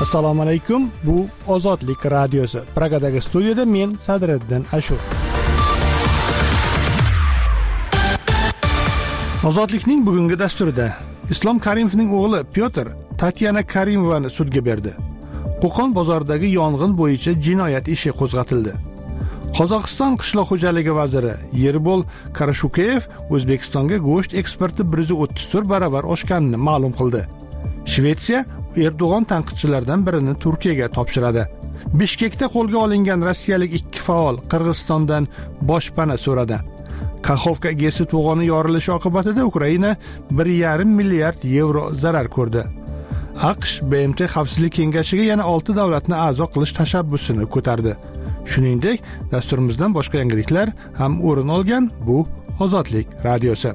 Assalomu alaykum. Bu Ozodlik radiosi. Pragadagi studiyada men Sadriddin Ashur. Ozodlikning bugungi dasturida Islom Karimovning o'g'li Pyotr Tatyana Karimovani sudga berdi. Qo'qon bozoridagi yong'in bo'yicha jinoyat ishi qo'zg'atildi. Qozog'iston qishloq xo'jaligi vaziri Yerbol Karashukeyev O'zbekistonga go'sht eksporti 134 baravar oshganini ma'lum qildi. Shvetsiya Erdo'g'on tanqidchilaridan birini Turkiyaga topshiradi. Bishkekda qo'lga olingan rossiyalik 2 faol Qirg'izistondan boshpana so'radi. Kaxovka gesi to'g'oni yorilishi oqibatida Ukraina 1,5 milliard yevro zarar ko'rdi. AQSh BMT xavfsizlik kengashiga yana 6 davlatni a'zo qilish tashabbusini ko'tardi. Shuningdek, dasturimizdan boshqa yangiliklar ham o'rin olgan. Bu Ozodlik radiosi.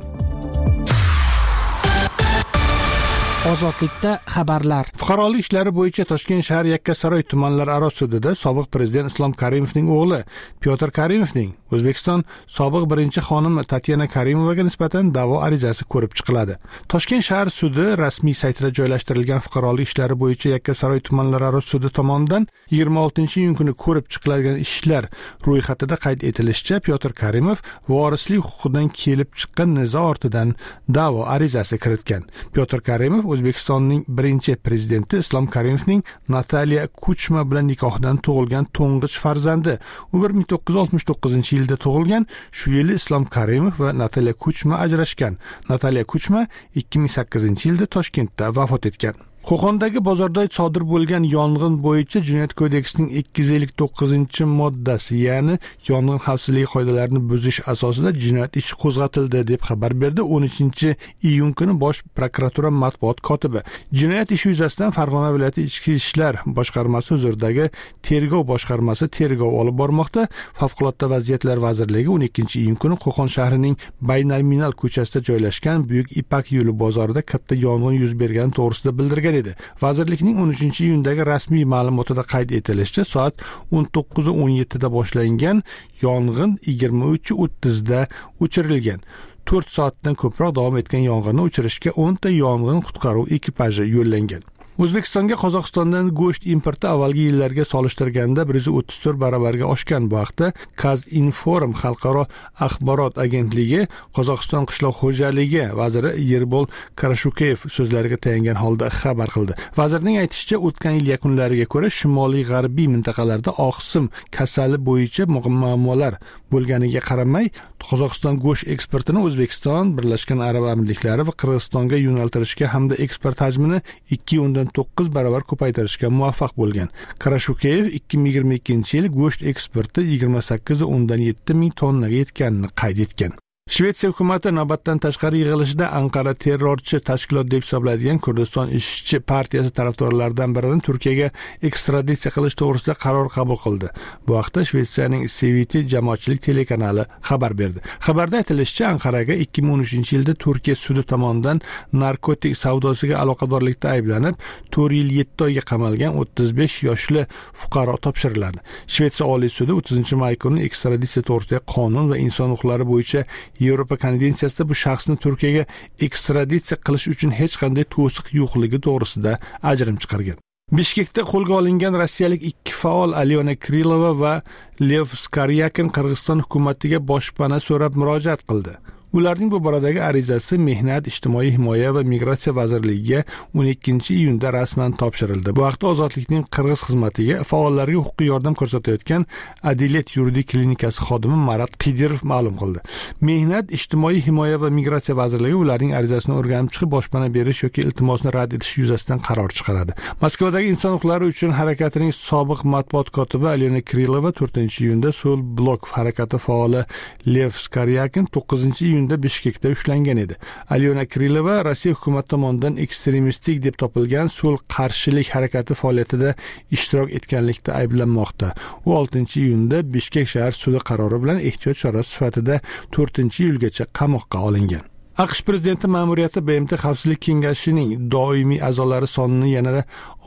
Ozodlikda xabarlar. Fuqarolik ishlari bo'yicha Toshkent shahar Yakkasaroy tumanlararo sudida sobiq prezident Islom Karimovning o'g'li Pyotr Karimovning O'zbekiston sobiq birinchi xonimi Tatyana Karimovaga nisbatan da'vo arizasi ko'rib chiqiladi. Toshkent shahar sudi rasmiy saytida joylashtirilgan fuqarolik ishlari bo'yicha Yakkasaroy tumanlararo sudi tomonidan 26-iyun kuni ko'rib chiqiladigan ishlar ro'yxatida qayd etilishicha, Pyotr Karimov vorislik huquqidan kelib chiqqan nizo ortidan da'vo arizasi kiritgan. Pyotr Karimov O'zbekistonning birinchi prezidenti Islom Karimovning Nataliya Kuchma bilan nikohdan tug'ilgan to'ng'ich farzandi. U 1969-yilda tug'ilgan. Shu yili Islom Karimov va Nataliya Kuchma ajrashgan. Nataliya Kuchma 2008-yilda Toshkentda vafot etgan. Qo'qondagi bozorda sodir bo'lgan yong'in bo'yicha Jinoyat kodeksining 259-moddasi, ya'ni yong'in xavfsizligi qoidalarini buzish asosida jinoyat ishi qo'zg'atildi deb xabar berdi 13-iyun kuni Bosh prokuratura matbuot kotibi. Jinoyat ishi yuzasidan Farg'ona viloyati Ichki ishlar boshqarmasi huzuridagi tergov boshqarmasi tergov olib bormoqda. Favqulodda vaziyatlar vazirligi 12-iyun kuni Qo'qon shahrining Baynalminal ko'chasida joylashgan Buyuk Ipak yo'li bozorida katta yong'in yuz bergani to'g'risida bildirgan edi. Vazirlikning 13-iyundagi rasmiy ma'lumotida qayd etilishicha, soat 19:17 da boshlangan yong'in 23:30 da o'chirilgan. 4 soatdan ko'proq davom etgan yong'inni o'chirishga 10 ta yong'in qutqaruv ekipaji yo'llangan. O'zbekistonga Qozog'istondan go'sht importi avvalgi yillarga solishtirganda 134 baravarga oshgan. Bu haqda Kazinform xalqaro axborot agentligi Qozog'iston qishloq xo'jaligi vaziri Yerbol Karashukeyev so'zlariga tayangan holda xabar qildi. Vazirning aytishicha, o'tgan yil yakunlariga ko'ra shimoliy g'arbiy mintaqalarda oqsim kasali bo'yicha muammolar bo'lganiga qaramay, Qozog'iston go'sht eksportini O'zbekiston, Birlashgan Arab Amirliklari va Qirg'izistonga yo'naltirishga hamda eksport hajmini 2.9 baravar ko'paytirishga muvaffaq bo'lgan. Karashukeyev 2022-yil go'sht eksporti 28.7 ming tonnaga yetganini qayd etgan. Shvetsiya hukumati navbatdan tashqari yig'ilishida Anqara terrorchi tashkilot deb hisoblaydigan Kurdiston ishchi partiyasi tarafdorlaridan birini Turkiyaga ekstraditsiya qilish to'g'risida qaror qabul qildi. Bu haqda Shvetsiyaning CVT jamoatchilik telekanali xabar berdi. Xabarda aytilishicha, Anqaraga 2013-yilda Turkiya sudi tomonidan narkotik savdosiga aloqadorlikda ayblanib, 4 yil 7 oyga qamalgan 35 yoshli fuqaro topshiriladi. Shvetsiya Oliy sudi 30-may kuni ekstraditsiya to'g'risidagi qonun va inson huquqlari bo'yicha Yevropa konvensiyasida bu shaxsni Turkiyaga ekstraditsiya qilish uchun hech qanday to'siq yo'qligi to'g'risida ajrim chiqargan. Bishkekda qo'lga olingan rossiyalik 2 faol Alyona Krylova va Lev Skaryakin Qirg'iziston hukumatiga boshpana so'rab murojaat qildi. Ularning bu boradagi arizasi Mehnat, ijtimoiy himoya va migratsiya vazirligiga 12-iyunda rasman topshirildi. Bu haqda Ozodlikning Qirg'iz xizmatiga faollarga huquqiy yordam ko'rsatayotgan Adilet yuridik klinikasi xodimi Marat Qidirov ma'lum qildi. Mehnat, ijtimoiy himoya va migratsiya vazirligi ularning arizasini o'rganib chiqib, boshpana berish yoki iltimosni rad etish yuzasidan qaror chiqaradi. Moskvadagi inson huquqlari uchun harakatining sobiq matbuot kotibi Alyona Krylova 4-iyunda So'l blok harakati faoli Lev Skaryakin 9-iyunda Bishkekda ushlangan edi. Alyona Krylova Rossiya hukumati tomonidan ekstremistik deb topilgan So'l qarshilik harakati faoliyatida ishtirok etganlikda ayblanmoqda. U 6-iyunda Bishkek shahar sudi qarori bilan ehtiyot chorasi sifatida 4-iyulgacha qamoqqa olingan. AQSh prezidenti ma'muriyati BMT xavfsizlik kengashining doimiy a'zolari sonini yanada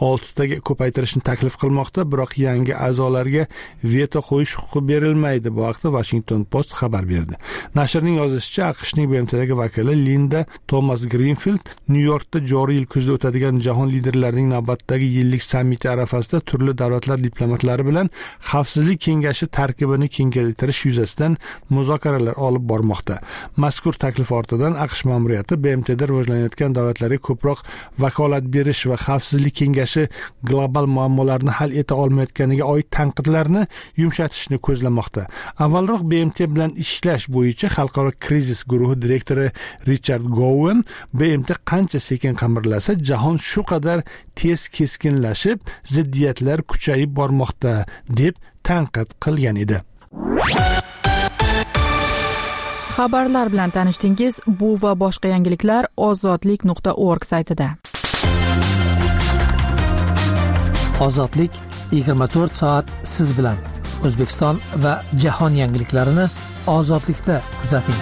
6 taga ko'paytirishni taklif qilmoqda, biroq yangi a'zolarga veto qo'yish huquqi berilmaydi. Bu haqda Washington Post xabar berdi. Nashrning yozishicha, AQShning BMTdagi vakili Linda Thomas Greenfield Nyu-Yorkda joriy yil kuzda o'tadigan jahon liderlarining navbatdagi yillik sammiti arafasida turli davlatlar diplomatlari bilan Xavfsizlik kengashi tarkibini kengaytirish yuzasidan muzokaralar olib bormoqda. Mazkur taklif ortidan AQSh ma'muriyati BMTda rivojlanayotgan davlatlarga ko'proq vakolat berish va Xavfsizlik kengashi global muammolarni hal eta olmayotganiga oid tanqidlarni yumshatishni ko'zlamoqda. Avvalroq BMT bilan ishlash bo'yicha xalqaro krizis guruhi direktori Richard Gowan BMT qancha sekin qimirlasa, jahon shu qadar tez keskinlashib, ziddiyatlar kuchayib bormoqda deb tanqid qilgan edi. Xabarlar bilan tanishdingiz. Bu va boshqa yangiliklar ozodlik.org saytida. Ozodlik 24 soat siz bilan. O'zbekiston va jahon yangiliklarini ozodlikda kuzating.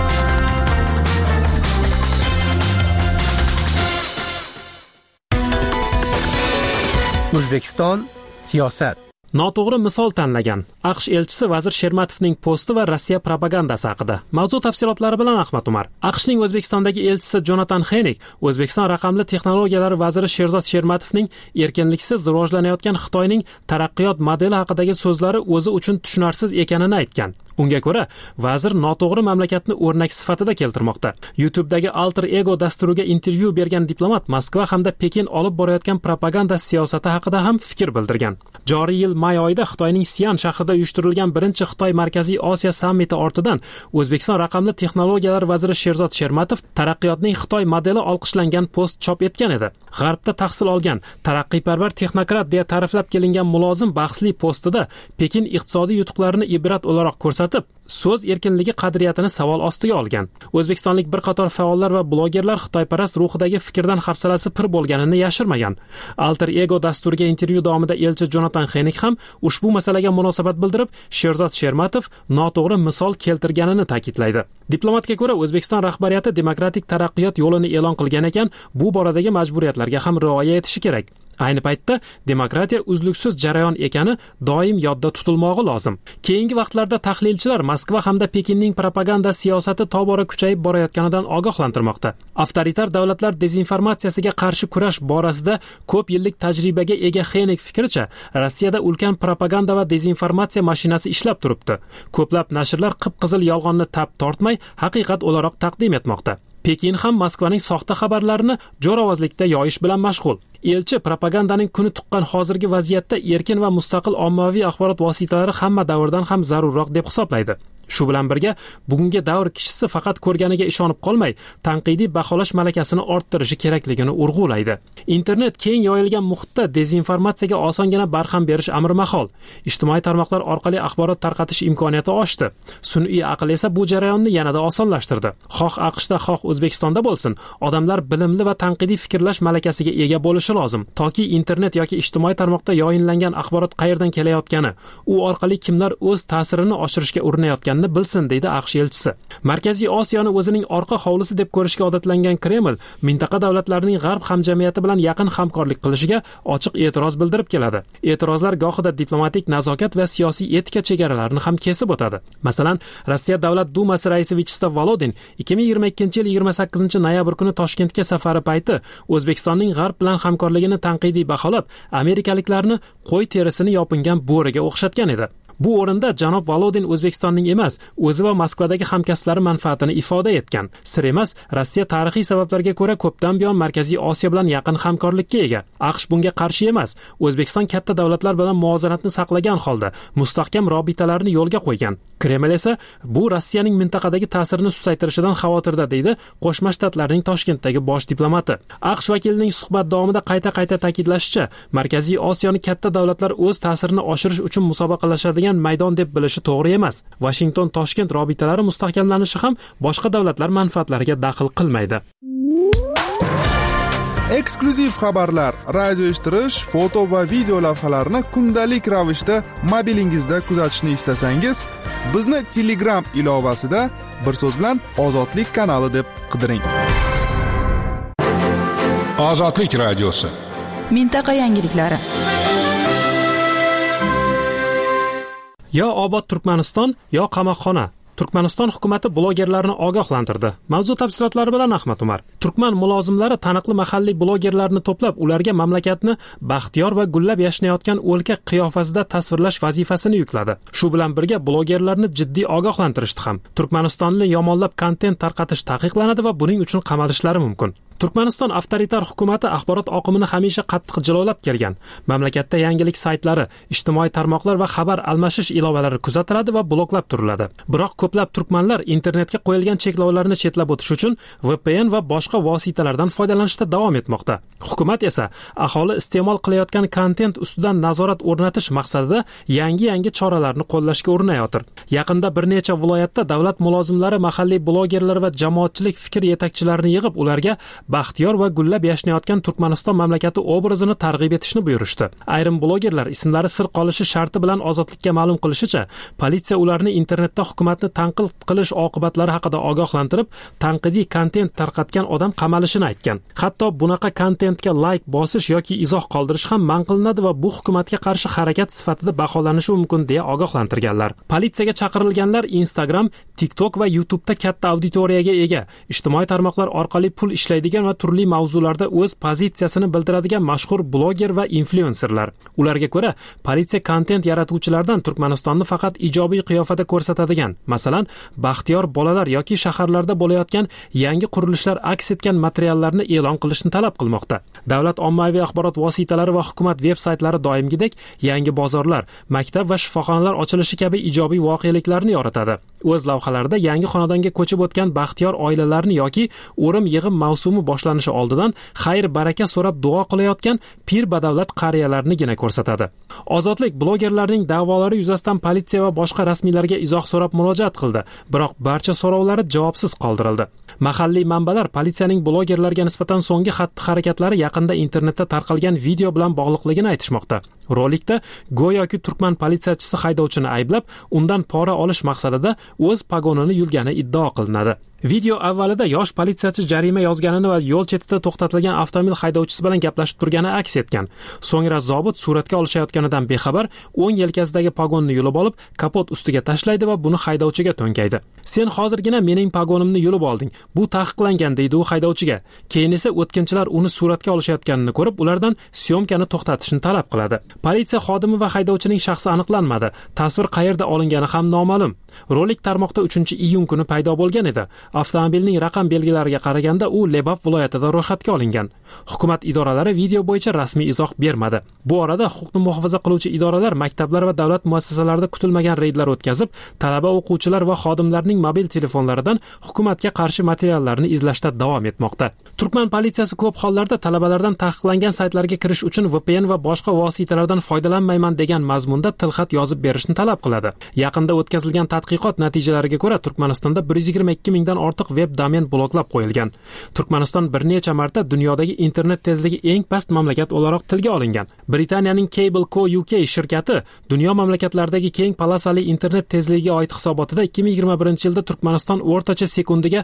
O'zbekiston siyosat. Noto'g'ri misol tanlagan AQSh elchisi Vazir Shermatovning posti va Rossiya propagandasi haqida. Mavzu tafsilotlari bilan Ahmad Umar. AQShning O'zbekistondagi elchisi Jonatan Xenik O'zbekiston raqamli texnologiyalar vaziri Sherzod Shermatovning erkinliksiz rivojlanayotgan Xitoyning taraqqiyot modeli haqidagi so'zlari o'zi uchun tushunarsiz ekanini aytgan. Unga ko'ra, vazir noto'g'ri mamlakatni o'rnak sifatida keltirmoqda. YouTube'dagi Alter Ego dasturiga intervyu bergan diplomat Moskva hamda Pekin olib borayotgan propaganda siyosati haqida ham fikr bildirgan. Joriy yil may oyida Xitoyning Sian shahrida uyushtirilgan birinchi Xitoy Markaziy Osiyo sammiti ortidan O'zbekiston raqamli texnologiyalar vaziri Sherzod Shermatov taraqqiyotning Xitoy modeli olqishlangan post chop etgan edi. G'arbda tahsil olgan, taraqqiyparvar texnokrat deya ta'riflab kelingan mulozim bahsli postida Pekin iqtisodiy yutuqlarini ibrat o'laroq ko'rsatib, so'z erkinligi qadriyatini savol ostiga olgan. O'zbekistonlik bir qator faollar va blogerlar xitoyparast ruhidagi fikrdan hafsalasi pir bo'lganini yashirmagan. Alter Ego dasturiga intervyu davomida elchi Jonatan Xenik ham ushbu masalaga munosabat bildirib, Sherzod Shermatov noto'g'ri misol keltirganini ta'kidlaydi. Diplomatga ko'ra, O'zbekiston rahbariyati demokratik taraqqiyot yo'lini e'lon qilgan ekan, bu boradagi majburiyatlarga ham rioya etishi kerak. Ayni paytda demokratiya uzluksiz jarayon ekani doim yodda tutilmog'i lozim. Keyingi vaqtlarda tahlilchilar Moskva hamda Pekinning propaganda siyosati tobora kuchayib borayotganidan ogohlantirmoqda. Avtoritar davlatlar dezinformatsiyasiga qarshi kurash borasida ko'p yillik tajribaga ega Xenik fikricha, Rossiyada ulkan propaganda va dezinformatsiya mashinasi ishlab turibdi. Ko'plab nashrlar qip-qizil yolg'onni tap tortmay, haqiqat o'laroq taqdim etmoqda. Pekin ham Moskvaning soxta xabarlarini jo'ravozlikda yoyish bilan mashg'ul. Elchi propagandaning kuni tuqqan hozirgi vaziyatda erkin va mustaqil ommaviy axborot vositalari hamma davrdan ham zarurroq deb hisoblaydi. Shu bilan birga, bugungi davr kishisi faqat ko'rganiga ishonib qolmay, tanqidiy baholash malakasini orttirishi kerakligini urg'ulaydi. Internet keng yoyilgan muhitda dezinformatsiyaga osongina barham berish amri mahol. Ijtimoiy tarmoqlar orqali axborot tarqatish imkoniyati oshdi. Sun'iy aql esa bu jarayonni yanada osonlashtirdi. Xoh AQShda, xoh O'zbekistonda bo'lsin, odamlar bilimli va tanqidiy fikrlash malakasiga ega bo'lishi lozim. Toki internet yoki ijtimoiy tarmoqda yoyinlangan axborot qayerdan kelayotgani, u orqali kimlar o'z ta'sirini oshirishga urinayotgani bilsin, deydi AQSh elchisi. Markaziy Osiyoni o'zining orqa hovlisi deb ko'rishga odatlangan Kreml mintaqa davlatlarining g'arb hamjamiyati bilan yaqin hamkorlik qilishiga ochiq e'tiroz bildirib keladi. E'tirozlar gohida diplomatik nazokat va siyosiy etika chegaralarini ham kesib o'tadi. Masalan, Rossiya Davlat Dumasi raisi Vyacheslav Volodin 2022-yil 28-noyabr kuni Toshkentga safari payti O'zbekistonning g'arb bilan hamkorligini tanqidiy baholab, amerikaliklarni qo'y terisini yopingan bo'riga o'xshatgan edi. Bu o'rinda janob Volodin O'zbekistonning emas, o'zi va Moskvadagi hamkasblari manfaatini ifoda etgan. Sir emas, Rossiya tarixiy sabablarga ko'ra ko'pdan buyon Markaziy Osiyo bilan yaqin hamkorlikka ega. AQSh bunga qarshi emas. O'zbekiston katta davlatlar bilan muvozanatni saqlagan holda mustahkam robitalarni yo'lga qo'ygan. Kreml esa bu Rossiyaning mintaqadagi ta'sirini susaytirishidan xavotirda, deydi Qo'shma Shtatlarning Toshkentdagi bosh diplomati. AQSh vakilining suhbat davomida qayta ta'kidlashicha, Markaziy Osiyoni katta davlatlar o'z ta'sirini oshirish uchun musobaqalashadigan maydon deb bilishi to'g'ri emas. Washington-Toshkent robitalari mustahkamlanishi ham boshqa davlatlar manfaatlariga daxl qilmaydi. Eksklyuziv xabarlar, radio eshittirish, foto va video lavhalarni kundalik ravishda mobilingizda kuzatishni istasangiz, bizni Telegram ilovasida bir so'z bilan Ozodlik kanali deb qidiring. Ozodlik radiosi. Mintaqa yangiliklari. Yo obod Turkmaniston, yo qamoqxona. Turkmaniston hukumati blogerlarni ogohlantirdi. Mavzu tafsilotlari bilan Ahmad Umar. Turkman mulozimlari taniqli mahalliy blogerlarni to'plab, ularga mamlakatni baxtiyor va gullab yashnayotgan o'lka qiyofasida tasvirlash vazifasini yukladi. Shu bilan birga blogerlarni jiddiy ogohlantirishdi ham. Turkmanistonni yomonlab kontent tarqatish taqiqlanadi va buning uchun qamalishlari mumkin. Turkmaniston avtoritar hukumati axborot oqimini hamisha qattiq jilolab kelgan. Mamlakatda yangilik saytlari, ijtimoiy tarmoqlar va xabar almashish ilovalari kuzatiladi va bloklab turiladi. Biroq ko'plab turkmanlar internetga qo'yilgan cheklovlarni chetlab o'tish uchun VPN va boshqa vositalardan foydalanishda davom etmoqda. Hukumat esa aholi iste'mol qilayotgan kontent ustidan nazorat o'rnatish maqsadida yangi choralarni qo'llashga urinayotir. Yaqinda bir necha viloyatda davlat mulozimlari mahalliy blogerlar va jamoatchilik fikr yetakchilarini yig'ib, ularga baxtiyor va gullab yashnayotgan Turkmaniston mamlakati obrazini targ'ib etishni buyurishdi. Ayrim blogerlar ismlari sir qolishi sharti bilan ozodlikka ma'lum qilishicha, politsiya ularni internetda hukumatni tanqid qilish oqibatlari haqida ogohlantirib, tanqidiy kontent tarqatgan odam qamalishini aytgan. Hatto bunaqa kontentga like bosish yoki izoh qoldirish ham man qilinadi va bu hukumatga qarshi harakat sifatida baholanishi mumkin deya ogohlantirganlar. Politsiyaga chaqirilganlar Instagram, TikTok va YouTube'da katta auditoriyaga ega, ijtimoiy tarmoqlar orqali pul ishlaydigan va turli mavzularda o'z pozitsiyasini bildiradigan mashhur bloger va influenserlar. Ularga ko'ra, politsiya kontent yaratuvchilardan Turkmanistonni faqat ijobiy qiyofada ko'rsatadigan, masalan, baxtiyor bolalar yoki shaharlarda bo'layotgan yangi qurilishlar aks etgan materiallarni e'lon qilishni talab qilmoqda. Davlat ommaviy axborot vositalari va hukumat veb-saytlari doimgidek yangi bozorlar, maktab va shifoxonalar ochilishi kabi ijobiy voqeliklarni yoritadi. O'z lavhalarida yangi xonadonga ko'chib o'tgan baxtiyor oilalarni yoki o'rim-yig'im mavsumi boshlanishi oldidan xayr baraka so'rab duo qilayotgan pir badavlat qariyalarnigina ko'rsatadi. Ozodlik blogerlarning da'volari yuzasidan politsiya va boshqa rasmiylarga izoh so'rab murojaat qildi, biroq barcha so'rovlari javobsiz qoldirildi. Mahalliy manbalar politsiyaning blogerlarga nisbatan so'nggi xatti-harakatlari yaqinda internetda tarqalgan video bilan bog'liqligini aytishmoqda. Rolikda go'yoki turkman politsiyachisi haydovchini ayblab, undan pora olish maqsadida o'z pagonini yulgani iddao qilinadi. Video avvalida yosh politsiyachi jarima yozganini va yo'l chetida to'xtatilgan avtomobil haydovchisi bilan gaplashib turgani aks etgan. So'ngra zobit suratga olishayotganidan bexabar o'ng yelkasidagi pagonni yulib olib, kapot ustiga tashlaydi va buni haydovchiga to'nkaydi. "Sen hozirgina mening pagonimni yulib olding. Bu taqiqlangan", deydi u haydovchiga. Keyin esa o'tkinchilar uni suratga olishayotganini ko'rib, ulardan syomkani to'xtatishni talab qiladi. Politsiya xodimi va haydovchining shaxsi aniqlanmadi. Tasvir qayerda olingani ham noma'lum. Rolik tarmoqda 3-iyun kuni paydo bo'lgan edi. Avtomobilning raqam belgilariga qaraganda u Lebap viloyatida ro'yxatga olingan. Hukumat idoralari video bo'yicha rasmiy izoh bermadi. Bu orada huquqni muhofaza qiluvchi idoralar maktablar va davlat muassasalarida kutilmagan reydlar o'tkazib, talaba, o'quvchilar va xodimlarning mobil telefonlaridan hukumatga qarshi materiallarni izlashda davom etmoqda. Turkman politsiyasi ko'p hollarda talabalardan taqiqlangan saytlarga kirish uchun VPN va boshqa vositalardan foydalanmayman degan mazmunda tilxat yozib berishni talab qiladi. Yaqinda o'tkazilgan tadqiqot natijalariga ko'ra, Turkmanistonda 122 mingdan ortiq web domen bloklab qo'yilgan. Turkmaniston bir necha marta dunyodagi internet tezligi eng past mamlakat o'laroq tilga olingan. Britaniyaning Cable Co UK shirkati dunyo mamlakatlaridagi keng polosali internet tezligiga oid hisobotida 2021-yilda Turkmaniston o'rtacha sekundiga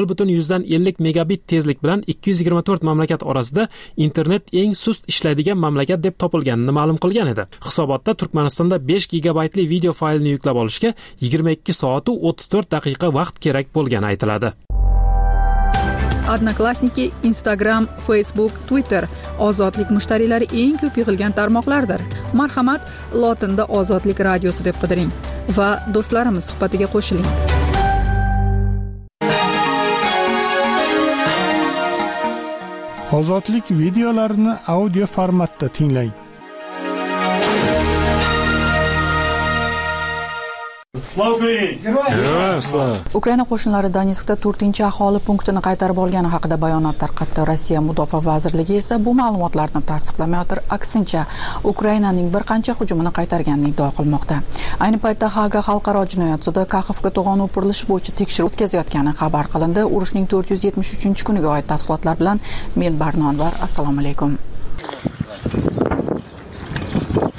0.50 megabit tezlik bilan 224 mamlakat orasida internet eng sust ishlaydigan mamlakat deb topilganini ma'lum qilgan edi. Hisobotda Turkmanistonda 5 gigabaytli video faylni yuklab olishga 22 soat va 34 daqiqa vaqt kerak bo'lgani aytiladi. Odnoklassniki, Instagram, Facebook, Twitter ozodlik mushtariylari eng ko'p yig'ilgan tarmoqlardir. Marhamat, lotinda Ozodlik radiosi deb qidiring va do'stlarimiz suhbatiga qo'shiling. Ozodlik videolarini audio formatda tinglang. Ukraina qo'shinlari Donetskda 4-aholi punktini qaytarib olgani haqida bayonot tarqatdi. Rossiya Mudofaa vazirligi esa bu ma'lumotlarni tasdiqlamayotir. Aksincha, Ukrainaning bir qancha hujumini qaytarganini iddao qilmoqda. Ayni paytda Haga xalqaro jinoyat sudi Kaxovga to'g'on o'pirilishi bo'yicha tekshiruv o'tkazayotgani xabar qilindi. Urushning 473-kuniga oid tafsilotlar bilan men Barno Anvar. Assalomu alaykum.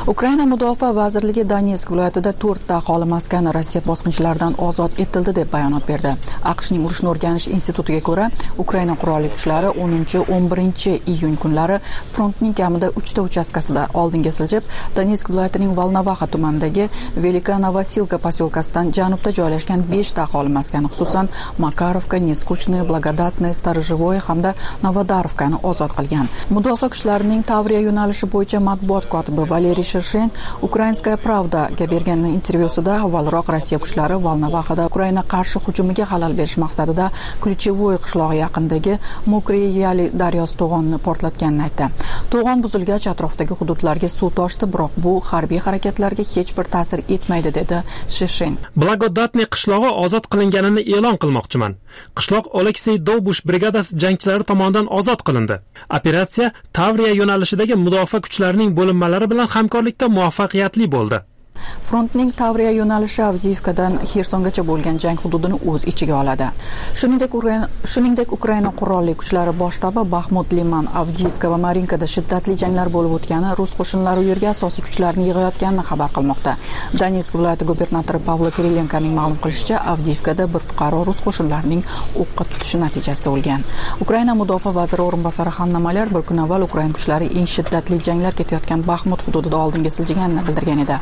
Ukraina mudofaa vazirligi Donetsk viloyatida 4 ta aholi maskani Rossiya bosqinchilaridan ozod etildi deb bayonot berdi. AQShning urushni o'rganish institutiga ko'ra, Ukraina qurolli kuchlari 10-11 iyun kunlari frontning kamida 3 ta uchastkasida oldinga siljib, Donetsk viloyatining Volnovaxa tumanidagi Velika Novosilka posyolkasidan janubda joylashgan 5 ta aholi maskani, xususan Makarovka, Neskuchnoye, Blagodatnoye, Starozhivoye hamda Novodarovkani ozod qilgan. Mudofaa kuchlarining Tavriya yo'nalishi bo'yicha matbuot kotibi Valeriy Shirshin Ukrainskaya Pravdaga bergan intervyusida avvalroq Rossiya kuchlari Volnovaxada Ukraina qarshi hujumiga xalal berish maqsadida Ключевой qishlog'i yaqinidagi Mokriye Yali daryosi to'g'onini portlatganini aytdi. To'g'on buzilgach, atrofdagi hududlarga suv toshdi, biroq bu harbiy harakatlarga hech bir ta'sir etmaydi, dedi Shirshin. Blagodatnoye qishlog'i ozod qilinganini e'lon qilmoqchiman. Qishloq Oleksiy Dobush brigadasi jangchilari tomonidan ozod qilindi. Operatsiya Tavriya yo'nalishidagi mudofaa kuchlarining bo'linmalari bilan hamkorlikda muvaffaqiyatli bo'ldi. Frontning Tavriya yo'nalishi Avdiivkadan Xersongacha bo'lgan jang hududini o'z ichiga oladi. Shuningdek, Ukraina qurolli kuchlari bosh shtabi Baxmut, Liman, Avdiivka va Marinkada shiddatli janglar bo'lib o'tgani, rus qo'shinlari u yerga asosiy kuchlarni yig'ayotganini xabar qilmoqda. Donetsk viloyati gubernatori Pavlo Kirilenkoning ma'lum qilishicha, Avdiivkada bir fuqaro rus qo'shinlarining o'qqa tutishi natijasida o'lgan. Ukraina mudofaa vaziri o'rinbosari Hanna Maler bir kun avval Ukraina kuchlari eng shiddatli janglar ketayotgan Baxmut hududida oldinga siljiganini bildirgan edi.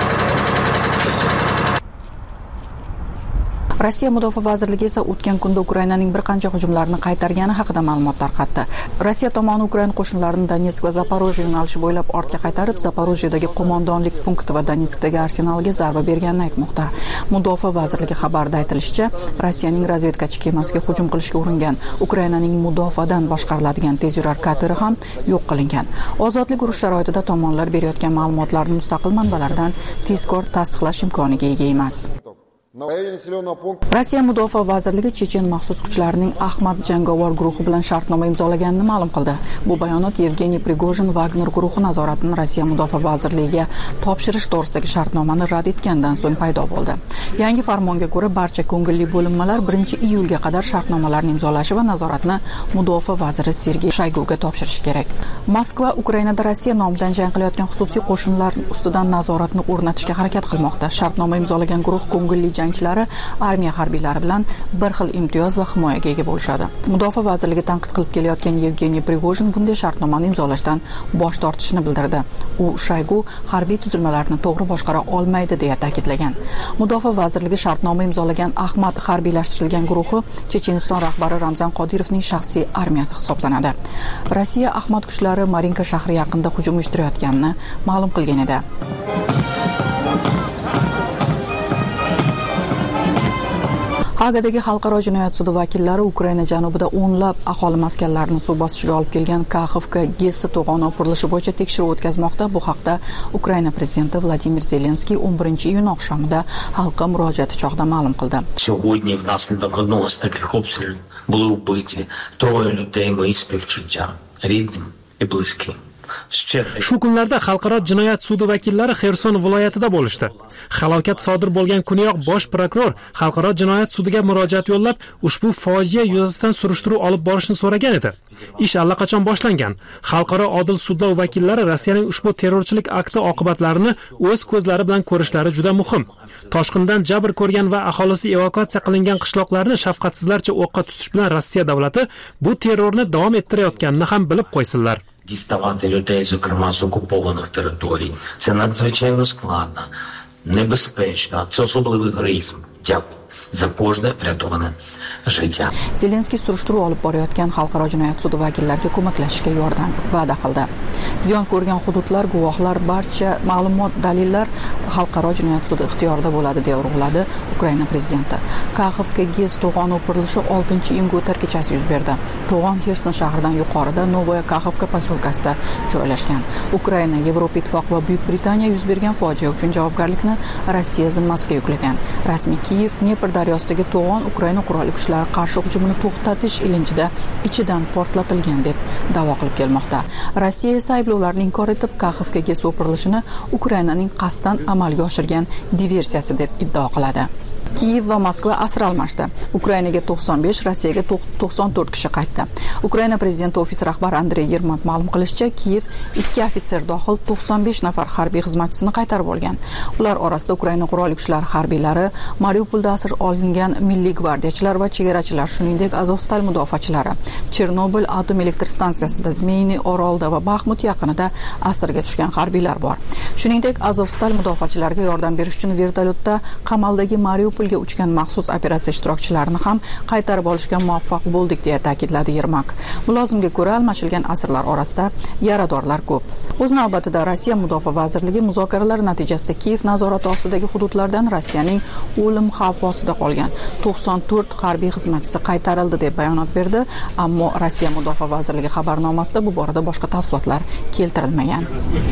Rossiya mudofaa vazirligi esa o'tgan kunda Ukrainaning bir qancha hujumlarini qaytargani haqida ma'lumot tarqatdi. Rossiya tomoni Ukraina qo'shinlarini Donetsk va Zaporojye yo'nalishi bo'ylab ortga qaytarib, Zaporojyedagi qo'mondonlik punkti va Donetskdagi arsenalga zarba berganini aytmoqda. Mudofaa vazirligi xabarida aytilishicha, Rossiyaning razvedkachi kemasiga hujum qilishga uringan Ukrainaning mudofaadan boshqariladigan tezyurar kateri ham yo'q qilingan. Ozodlik urush sharoitida tomonlar berayotgan ma'lumotlarni mustaqil manbalardan tezkor tasdiqlash imkoniga ega emas. Rossiya mudofaa vazirligi Chechen maxsus kuchlarining Ahmad jangovar guruhi bilan shartnoma imzolaganini ma'lum qildi. Bu bayonot Yevgeniy Prigozhin Wagner guruhi nazoratini Rossiya mudofaa vazirligiga topshirish to'g'risidagi shartnomani rad etgandan so'ng paydo bo'ldi. Yangi farmonga ko'ra, barcha ko'ngilli bo'linmalar 1-iyulga qadar shartnomalarni imzolashi va nazoratni mudofaa vaziri Sergey Shoyguga topshirishi kerak. Moskva Ukrainada Rossiya nomidan jang qilayotgan xususiy qo'shinlar ustidan nazoratni o'rnatishga harakat qilmoqda. Shartnoma imzolagan guruh ko'ngilli jangchilari armiya harbiylari bilan bir xil imtiyoz va himoyaga ega bo'lishadi. Mudofaa vazirligi tanqid qilib kelayotgan Yevgeniy Prigozhin bunday shartnomani imzolashdan bosh tortishini bildirdi. U Shoygu harbiy tuzilmalarni to'g'ri boshqara olmaydi deya ta'kidlagan. Mudofaa vazirligi shartnoma imzolagan Ahmad harbiylashtirilgan guruhi Checheniston rahbari Ramzan Qodirovning shaxsiy armiyasi hisoblanadi. Rossiya Ahmad kuchlari Marinka shahri yaqinida hujum uyushtirayotganini ma'lum qilgan edi. Hagadagi xalqaro jinoyat sudi vakillari Ukraina janubida o'nlab aholi maskanlarini suv bosishiga olib kelgan Kaxovka GES to'g'oni o'pirilishi bo'yicha tekshiruv o'tkazmoqda. Bu haqda Ukraina prezidenti Vladimir Zelenskiy 11-iyun oqshomida xalqqa murojaati chog'ida ma'lum qildi. Сьогодні внаслідок одного з таких обстрілів були вбиті 3 людей мої співчуття рідним і близьким. Shu kunlarda xalqaro jinoyat sudi vakillari Xerson viloyatida bo'lishdi. Halokat sodir bo'lgan kuniyoq bosh prokuror xalqaro jinoyat sudiga murojaat yo'llab, ushbu fojia yuzasidan surishtiruv olib borishni so'ragan edi. Ish allaqachon boshlangan. Xalqaro odil sudlov vakillari Rossiyaning ushbu terrorchilik akti oqibatlarini o'z ko'zlari bilan ko'rishlari juda muhim. Toshqindan jabr ko'rgan va aholisi evakuatsiya qilingan qishloqlarni shafqatsizlarcha o'qqa tutish bilan Rossiya davlati bu terrorni davom ettirayotganini ham bilib qo'ysinlar. Діставати людей, зокрема, з окупованих територій. Це надзвичайно складно, небезпечно. Це особливий героїзм. Дякую за кожне врятоване життя. Zelenskiy surishtiruv olib borayotgan xalqaro jinoyat sudi vakillariga ko'maklashishga yordam va'da qildi. Ziyon ko'rgan hududlar, guvohlar, barcha ma'lumot, dalillar xalqaro jinoyat sudi ixtiyorida bo'ladi, deya urg'uladi Ukraina prezidenti. Kaxovka GES to'g'oni o'pirilishi 6-iyunga o'tar kechasi yuz berdi. To'g'on Xerson shahridan yuqorida Novoya Kaxovka posyolkasida joylashgan. Ukraina, Yevropa Ittifoqi va Buyuk Britaniya yuz bergan fojia uchun javobgarlikni Rossiya zimmasiga yuklagan. Rasmiy Kiyev Dnepr daryosidagi to'g'on Ukraina qurolli kuchlari qarshi hujumini to'xtatish ilinjida ichidan portlatilgan deb da'vo qilib kelmoqda. Rossiya esa ayblovlarni inkor etib, Kaxovka GES o'pirilishini Ukrainaning qasddan amalga oshirgan diversiyasi deb iddao qiladi. Kiyev va Moskva asir almashdi. Ukrainaga 95, Rossiyaga 94 kishi qaytdi. Ukraina prezidenti ofisi rahbari Andrey Yermak ma'lum qilishicha, Kiyev 2 ofitser dohil 95 nafar harbiy xizmatchisini qaytarib olgan. Ular orasida Ukraina qurolli kuchlari harbiylari, Mariupolda asir olingan milliy gvardiyachilar va chegarachilar, shuningdek Azovstal mudofaachilari, Chernobil atom elektr stansiyasida, Zmeyny orolida va Baxmut yaqinida asirga tushgan harbiylar bor. Shuningdek, Azovstal mudofaachilariga yordam berish uchun vertolyotda qamaldagi Mariupolga uchgan maxsus operatsiya ishtirokchilarini ham qaytarib olishga muvaffaq bo'ldik, deya ta'kidladi Yermak. Mulozimga ko'ra, almashilgan asirlar orasida yaradorlar ko'p. O'z navbatida Rossiya mudofaa vazirligi muzokaralar natijasida Kiyev nazorati ostidagi hududlardan Rossiyaning o'lim xavfi ostida qolgan 94 harbiy xizmatchisi qaytarildi deb bayonot berdi, ammo Rossiya mudofaa vazirligi xabarnomasida bu borada boshqa tafsilotlar keltirilmagan.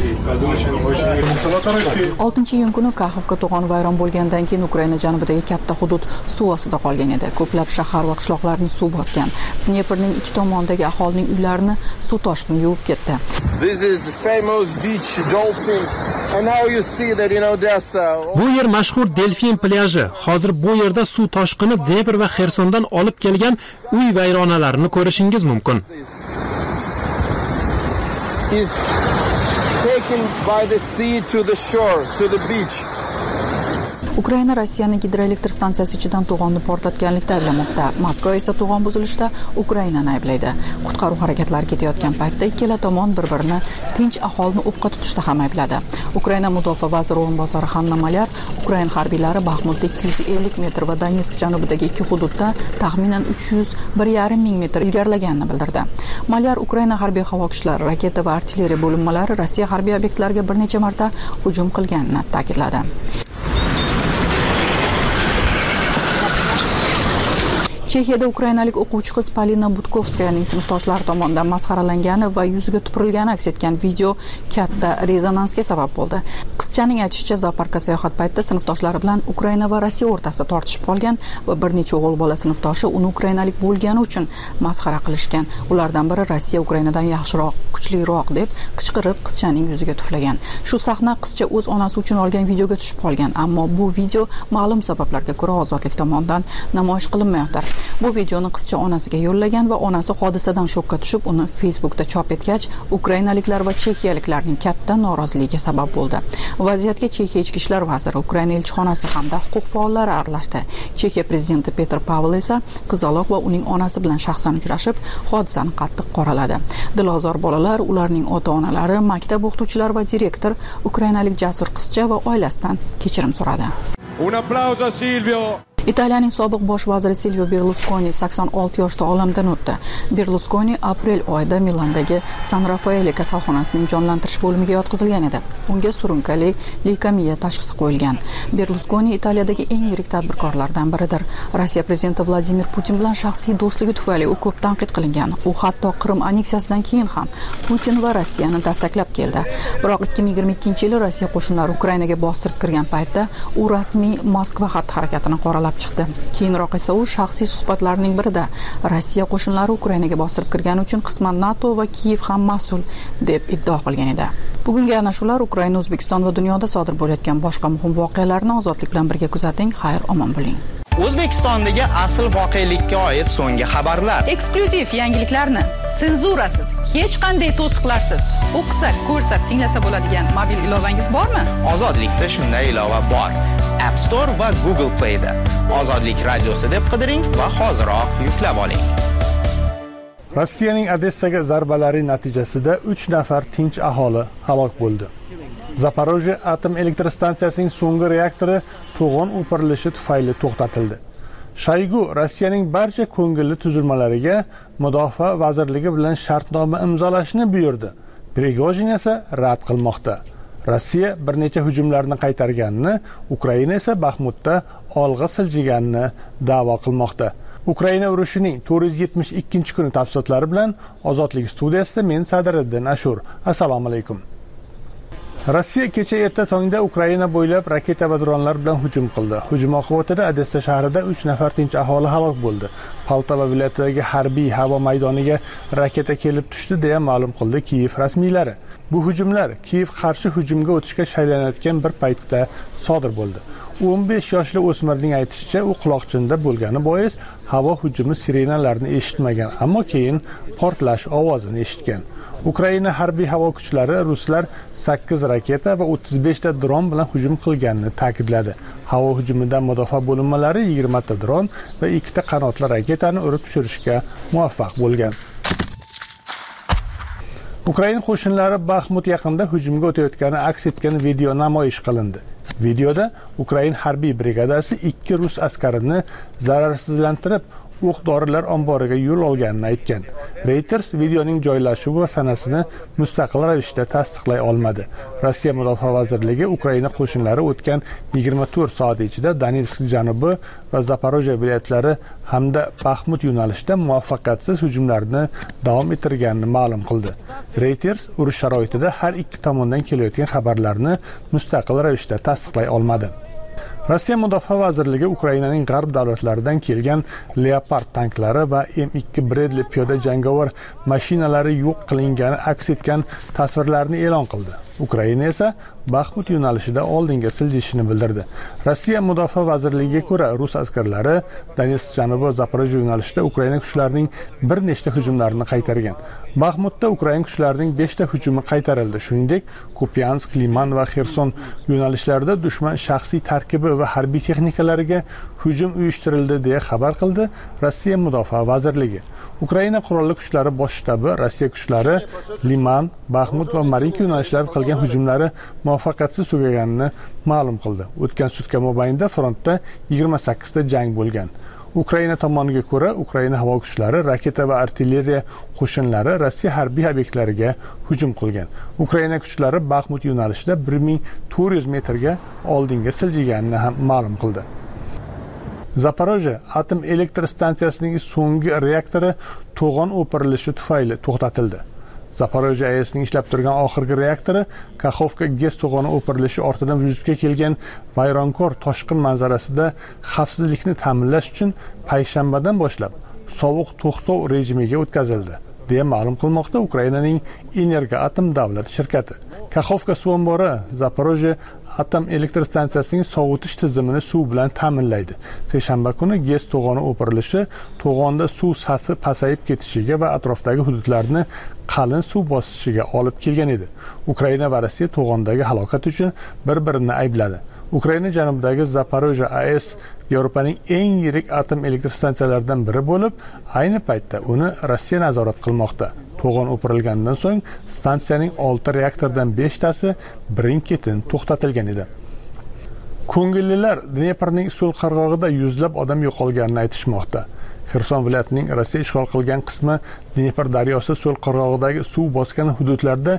6-iyun kuni Kaxovka to'g'oni vayron bo'lgandan keyin Ukraina janubidagi katta hudud suv ostida qolgan edi. Ko'plab shahar va qishloqlarni suv bosgan. Dneprning ikki tomonidagi aholining uylarini suv toshqini yuvib ketdi. Bu yer mashhur Delfin plyaji. Hozir bu yerda suv toshqini Dnepr va Xersondan olib kelgan uy vayronalarini ko'rishingiz mumkin. Ukraina Rossiyaning gidroelektr stansiyasi ichidan to'g'onni portlatganlikda ayblamoqda. Moskva esa to'g'on buzilishida Ukrainani ayblaydi. Qutqaruv harakatlari ketayotgan paytda ikkala tomon bir-birini tinch aholini o'qqa tutishda ham aybladi. Ukraina mudofaa vaziri o'rinbosari Hanna Malyar Ukraina harbiylari Baxmutda 250 metr va Donetsk janubidagi ikki hududda taxminan 300-1,5 ming metr ilgarilaganini bildirdi. Malyar Ukraina harbiy havo kuchlari, raketa va artilleriya bo'linmalari Rossiya harbiy obyektlariga bir necha marta hujum qilganini ta'kidladi. Chexiyada ukrainalik o'quvchi qiz Polina Budkovskayaning sinfdoshlari tomonidan masxaralangani va yuziga tupurilgani aks etgan video katta rezonansga sabab bo'ldi. Qizchaning aytishicha, zooparkka sayohat paytida sinfdoshlari bilan Ukraina va Rossiya o'rtasida tortishib qolgan va bir necha o'g'il bola sinfdoshi uni ukrainalik bo'lgani uchun masxara qilishgan. Ulardan biri Rossiya Ukrainadan yaxshiroq, kuchliroq deb qichqirib qizchaning yuziga tuflagan. Shu sahna qizcha o'z onasi uchun olgan videoga tushib qolgan, ammo bu video ma'lum sabablarga ko'ra ozodlik tomonidan namoyish qilinmayapti. Bu videoni qizcha onasiga yo'llagan va onasi hodisadan shokka tushib, uni Facebookda chop etgach, ukrainaliklar va chexiyaliklarning katta noroziligiga sabab bo'ldi. Vaziyatga Chexiya ichki ishlar vaziri, Ukraina elchixonasi hamda huquq faollari aralashdi. Chexiya prezidenti Petr Pavel esa qizaloq va uning onasi bilan shaxsan uchrashib, hodisani qattiq qoraladi. Dilozor bolalar, ularning ota-onalari, maktab o'qituvchilari va direktor ukrainalik jasur qizcha va oilasidan kechirim so'radi. Un applauso Silvio. Italiyaning sobiq bosh vaziri Silvio Berlusconi 86 yoshda olamdan o'tdi. Berlusconi aprel oyida Milandagi San Raffaele kasalxonasining jonlantirish bo'limiga yotqizilgan edi. Unga surunkali leykemiya tashxisi qo'yilgan. Berlusconi Italiyadagi eng yirik tadbirkorlardan biridir. Rossiya prezidenti Vladimir Putin bilan shaxsiy do'stligi tufayli u ko'p tanqid qilingan. U hatto Qrim anneksiyasidan keyin ham Putin va Rossiyani dastaklab keldi. Biroq 2022-yili Rossiya qo'shinlari Ukrainaga bostirib kirgan paytda u rasmiy Moskva xatti-harakatini qoralab chiqdi. Keyinroq esa u shaxsiy suhbatlarining birida Rossiya qo'shinlari Ukrainaga bostirib kirgani uchun qisman NATO va Kiyev ham mas'ul deb iddao qilgan edi. Bugungi ana shular Ukraina, O'zbekiston va dunyoda sodir bo'layotgan boshqa muhim voqealarni ozodlik bilan birga kuzating. Xayr, omon bo'ling. O'zbekistondagi asl voqelikka oid so'nggi xabarlar, eksklyuziv yangiliklarni senzurasiz, hech qanday to'siqlarsiz o'qisa, ko'rsa, tinglasa bo'ladigan mobil ilovangiz bormi? Ozodlikda shunday ilova bor. App Store va Google Play da Ozodlik radiosi deb qidiring va hoziroq yuklab oling. Rossiyaning Odessaga zarbalari natijasida 3 nafar tinch aholi halok bo'ldi. Zaporojye atom elektr stansiyasining so'nggi reaktori to'g'on o'pirilishi tufayli to'xtatildi. Shoygu Rossiyaning barcha ko'ngilli tuzilmalariga mudofaa vazirligi bilan shartnoma imzolashni buyurdi. Prigojin esa rad qilmoqda. Rossiya bir necha hujumlarni qaytarganini, Ukraina esa Baxmutda olg'a siljiganini da'vo qilmoqda. Ukraina urushining 472-kuni tafsilotlari bilan Ozodlik studiyasida men Sadiriddin Ashur. Assalomu alaykum. Rossiya kecha erta tongda Ukraina bo'ylab raketa va dronlar bilan hujum qildi. Hujum oqibatida Odessa shahrida 3 nafar tinch aholi halok bo'ldi. Poltava viloyatidagi harbiy havo maydoniga raketa kelib tushdi deya ma'lum qildi Kiyev rasmiylari. Bu hujumlar Kiyev qarshi hujumga o'tishga shaylanayotgan bir paytda sodir bo'ldi. 15 yoshli o'smirning aytishicha, u quloqchinda bo'lgani bois havo hujumi sirenalarini eshitmagan, ammo keyin portlash ovozini eshitgan. Ukraina harbiy havo kuchlari ruslar 8 raketa va 35 ta dron bilan hujum qilganini ta'kidladi. Havo hujumidan mudofaa bo'linmalari 20 ta dron va 2 ta qanotli raketani urib tushirishga muvaffaq bo'lgan. Ukraina qo'shinlari Baxmut yaqinida hujumga o'tayotgani aks etgan video namoyish qilindi. Videoda Ukraina harbiy brigadasi 2 rus askarini zararsizlantirib, o'q-dorilar omboriga yo'l olganini aytgan. Reuters videoning joylashuvi va sanasini mustaqil ravishda tasdiqlay olmadi. Rossiya Mudofaa vazirligi Ukraina qo'shinlari o'tgan 24 soat ichida Donetsk janubi va Zaporojye viloyatlari hamda Baxmut yo'nalishida muvaffaqiyatsiz hujumlarni davom ettirganini ma'lum qildi. Reuters urush sharoitida har ikki tomondan kelayotgan xabarlarni mustaqil ravishda tasdiqlay olmadi. Rossiya Mudofaa vazirligi Ukrainaning g'arb davlatlaridan kelgan Leopard tanklari va M2 Bradley piyoda jangovar mashinalari yo'q qilingani aks etgan tasvirlarni e'lon qildi. Ukraina esa Baxmut yo'nalishida oldinga siljishini bildirdi. Rossiya Mudofaa vazirligiga ko'ra, rus askarlari Donetsk janubi va Zaporojye yo'nalishida Ukraina kuchlarining bir nechta hujumlarini qaytargan. Baxmutda Ukraina kuchlarining 5 ta hujumi qaytarildi. Shuningdek, Kupiansk, Liman va Xerson yo'nalishlarida dushman shaxsiy tarkibi va harbiy texnikalariga hujum uyushtirildi deya xabar qildi Rossiya Mudofaa vazirligi. Ukraina qurolli kuchlari bosh shtabi Rossiya kuchlari Liman, Baxmut va Marinka yo'nalishlariga qilgan hujumlari muvaffaqiyatsiz tugaganini ma'lum qildi. O'tgan sutka mobaynida frontda 28 ta jang bo'lgan. Ukraina tomoniga ko'ra, Ukraina havo kuchlari, raketa va artilleriya qo'shinlari Rossiya harbiy obyektlariga hujum qilgan. Ukraina kuchlari Baxmut yo'nalishida 1400 metrga oldinga siljiganini ham ma'lum qildi. Zaporojye atom elektr stansiyasining so'nggi reaktori to'g'on o'pirilishi tufayli to'xtatildi. Zaporojye AESning ishlab turgan oxirgi reaktori Kakhovka GES to'g'oni o'pirilishi ortidan vujudga kelgan vayronkor toshqin manzarasida xavfsizlikni ta'minlash uchun payshanbadan boshlab sovuq to'xtov rejimiga o'tkazildi, deya ma'lum qilmoqda Ukrainaning Energoatom davlat shirkati. Kakhovka suv ombori Zaporojye atom elektr stansiyasining sovutish tizimini suv bilan ta'minlaydi. Seshanba kuni GES to'g'oni o'pirilishi to'g'onda suv sathi pasayib ketishiga va atrofdagi hududlarni qalin suv bosishiga olib kelgan edi. Ukraina va Rossiya to'g'ondagi halokat uchun bir-birini aybladi. Ukraina janubidagi Zaporojye AES Yevropaning eng yirik atom elektr stansiyalaridan biri bo'lib, ayni paytda uni Rossiya nazorat qilmoqda. To'g'on o'pirilgandan so'ng stansiyaning 6 reaktordan 5 tasi birin-ketin to'xtatilgan edi. Ko'ngillilar Dneprning so'l qirg'og'ida yuzlab odam yo'qolganini aytishmoqda. Xerson viloyatining Rossiya ishg'ol qilgan qismi Dnepr daryosi so'l qirg'og'idagi suv bosgan hududlarda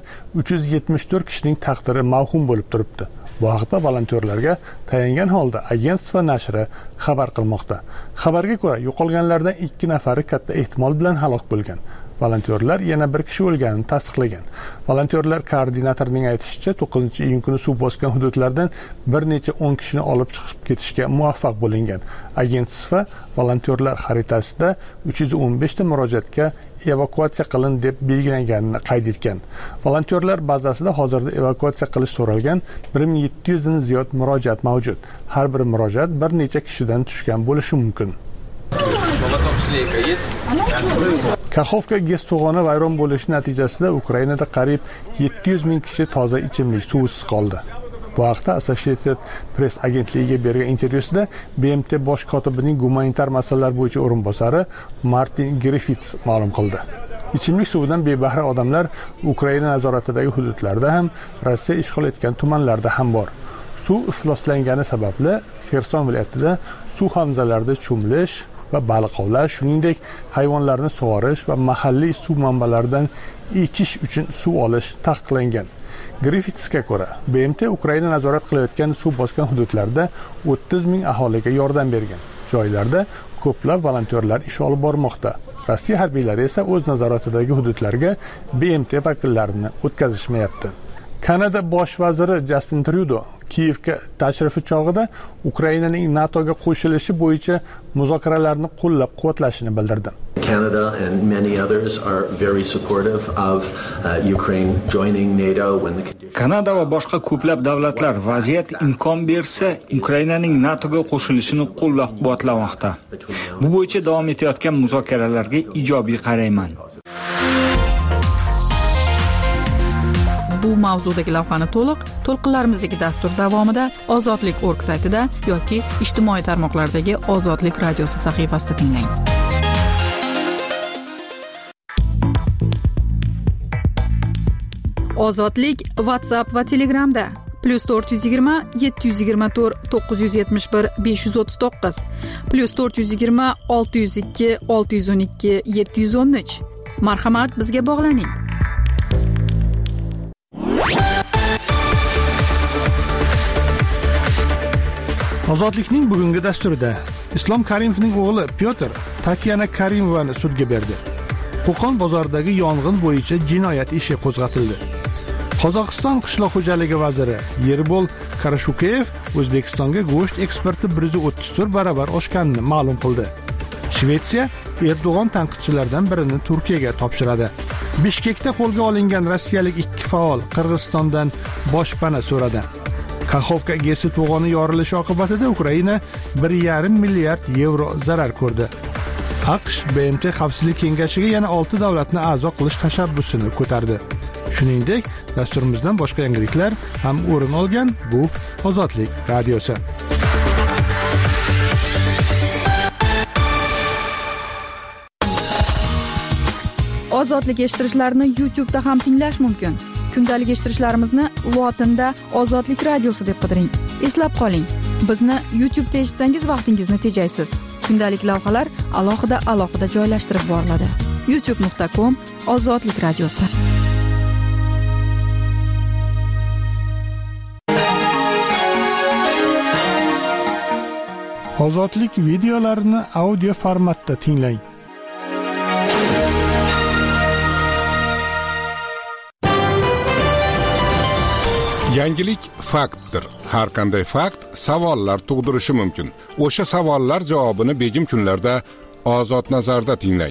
374 kishining taqdiri mavhum bo'lib turibdi. Bu haqda volontyorlarga tayangan holda agentство nashri xabar qilmoqda. Xabarga ko'ra, yo'qolganlardan 2 nafari katta ehtimol bilan halok bo'lgan. Volontyorlar yana bir kishi o'lganini tasdiqlagan. Volontyorlar koordinatorining aytishicha, 9-iyun kuni suv bosgan hududlardan bir necha 10 kishini olib chiqib ketishga muvaffaq bo'lingan. Agentство volontyorlar xaritasida 315 ta murojaatga evakuatsiya qilin deb belgilanganini qayd etgan. Volontyorlar bazasida hozirda evakuatsiya qilish so'ralgan 1700 dan ziyod murojaat mavjud. Har bir murojaat bir necha kishidan tushgan bo'lishi mumkin. Kakhovka GES to'g'oni vayron bo'lishi natijasida Ukrainada qariyb 700 ming kishi toza ichimlik suvisiz qoldi. Bu haqda Associated Press agentligiga bergan intervyusida BMT bosh kotibining gumanitar masalalar bo'yicha o'rinbosari Martin Griffiths ma'lum qildi. Ichimlik suvidan bebahra odamlar Ukraina nazoratidagi hududlarda ham, Rossiya ishg'ol etgan tumanlarda ham bor. Suv ifloslangani sababli Xerson viloyatida suv havzalarida cho'milish va baliq ovlash, shuningdek hayvonlarni sug'orish va mahalliy suv manbalaridan ichish uchun suv olish taqiqlangan. Griffithsga ko'ra, BMT Ukraina nazorat qilayotgan suv bosgan hududlarda 30 ming aholiga yordam bergan. Joylarda ko'plab volontyorlar ish olib bormoqda. Rossiya harbiylari esa o'z nazoratidagi hududlarga BMT vakillarini o'tkazishmayapti. Kanada bosh vaziri Justin Trudeau Kiyevga tashrifi chog'ida Ukrainaning NATOga qo'shilishi bo'yicha muzokaralarni qo'llab-quvvatlashini bildirdi. Canada and many others are very supportive of Ukraine joining NATO when the conditions. Kanada va boshqa ko'plab davlatlar vaziyat imkon bersa Ukrainaning NATOga qo'shilishini qo'llab-quvvatlamoqda. Bu bo'yicha davom etayotgan muzokaralarga ijobiy qarayman. Bu mavzudagi lavhani to'lqinlarimizdagi dastur davomida Ozodlik.org saytida yoki ijtimoiy tarmoqlardagi Ozodlik radiosi sahifasida tinglang. Ozodlik WhatsApp va Telegramda +420 724 971 539 +420 602 612 713. Marhamat, bizga bog'laning. Ozodlikning bugungi dasturida Islom Karimovning o'g'li Pyotr Tatyana Karimovani sudga berdi. Qo'qon bozoridagi yong'in bo'yicha jinoyat ishi qo'zg'atildi. Qozog'iston qishloq xo'jaligi vaziri Yerbol Karashukev O'zbekistonga go'sht eksporti 134 barobar oshganini ma'lum qildi. Shvetsiya Erdo'g'on tanqidchilaridan birini Turkiyaga topshiradi. Bishkekda qo'lga olingan rossiyalik 2 faol Qirg'izistondan boshpana so'radi. Kaxovka GES to'g'oni yorilishi oqibatida Ukraina 1,5 milliard yevro zarar ko'rdi. AQSh BMT xavfsizlik kengashiga yana 6 davlatni a'zo qilish tashabbusini ko'tardi. Shuningdek, dasturimizdan boshqa yangiliklar ham o'rin olgan. Bu Ozodlik radiosi. Ozodlik eshittirishlarni YouTube'da ham tinglash mumkin. Kundalik eshittirishlarimizni lotinda Ozodlik radiosi deb qidiring. Eslab qoling, bizni YouTube'da eshitsangiz vaqtingizni tejaysiz. Kundalik lavhalar alohida joylashtirib boriladi. youtube.com Ozodlik radiosi. Ozodlik videolarini audio formatda tinglang. Yangilik faktdir. Har qanday fakt savollar tug'dirishi mumkin. O'sha savollar javobini begim kunlarda Ozod nazarda tinglang.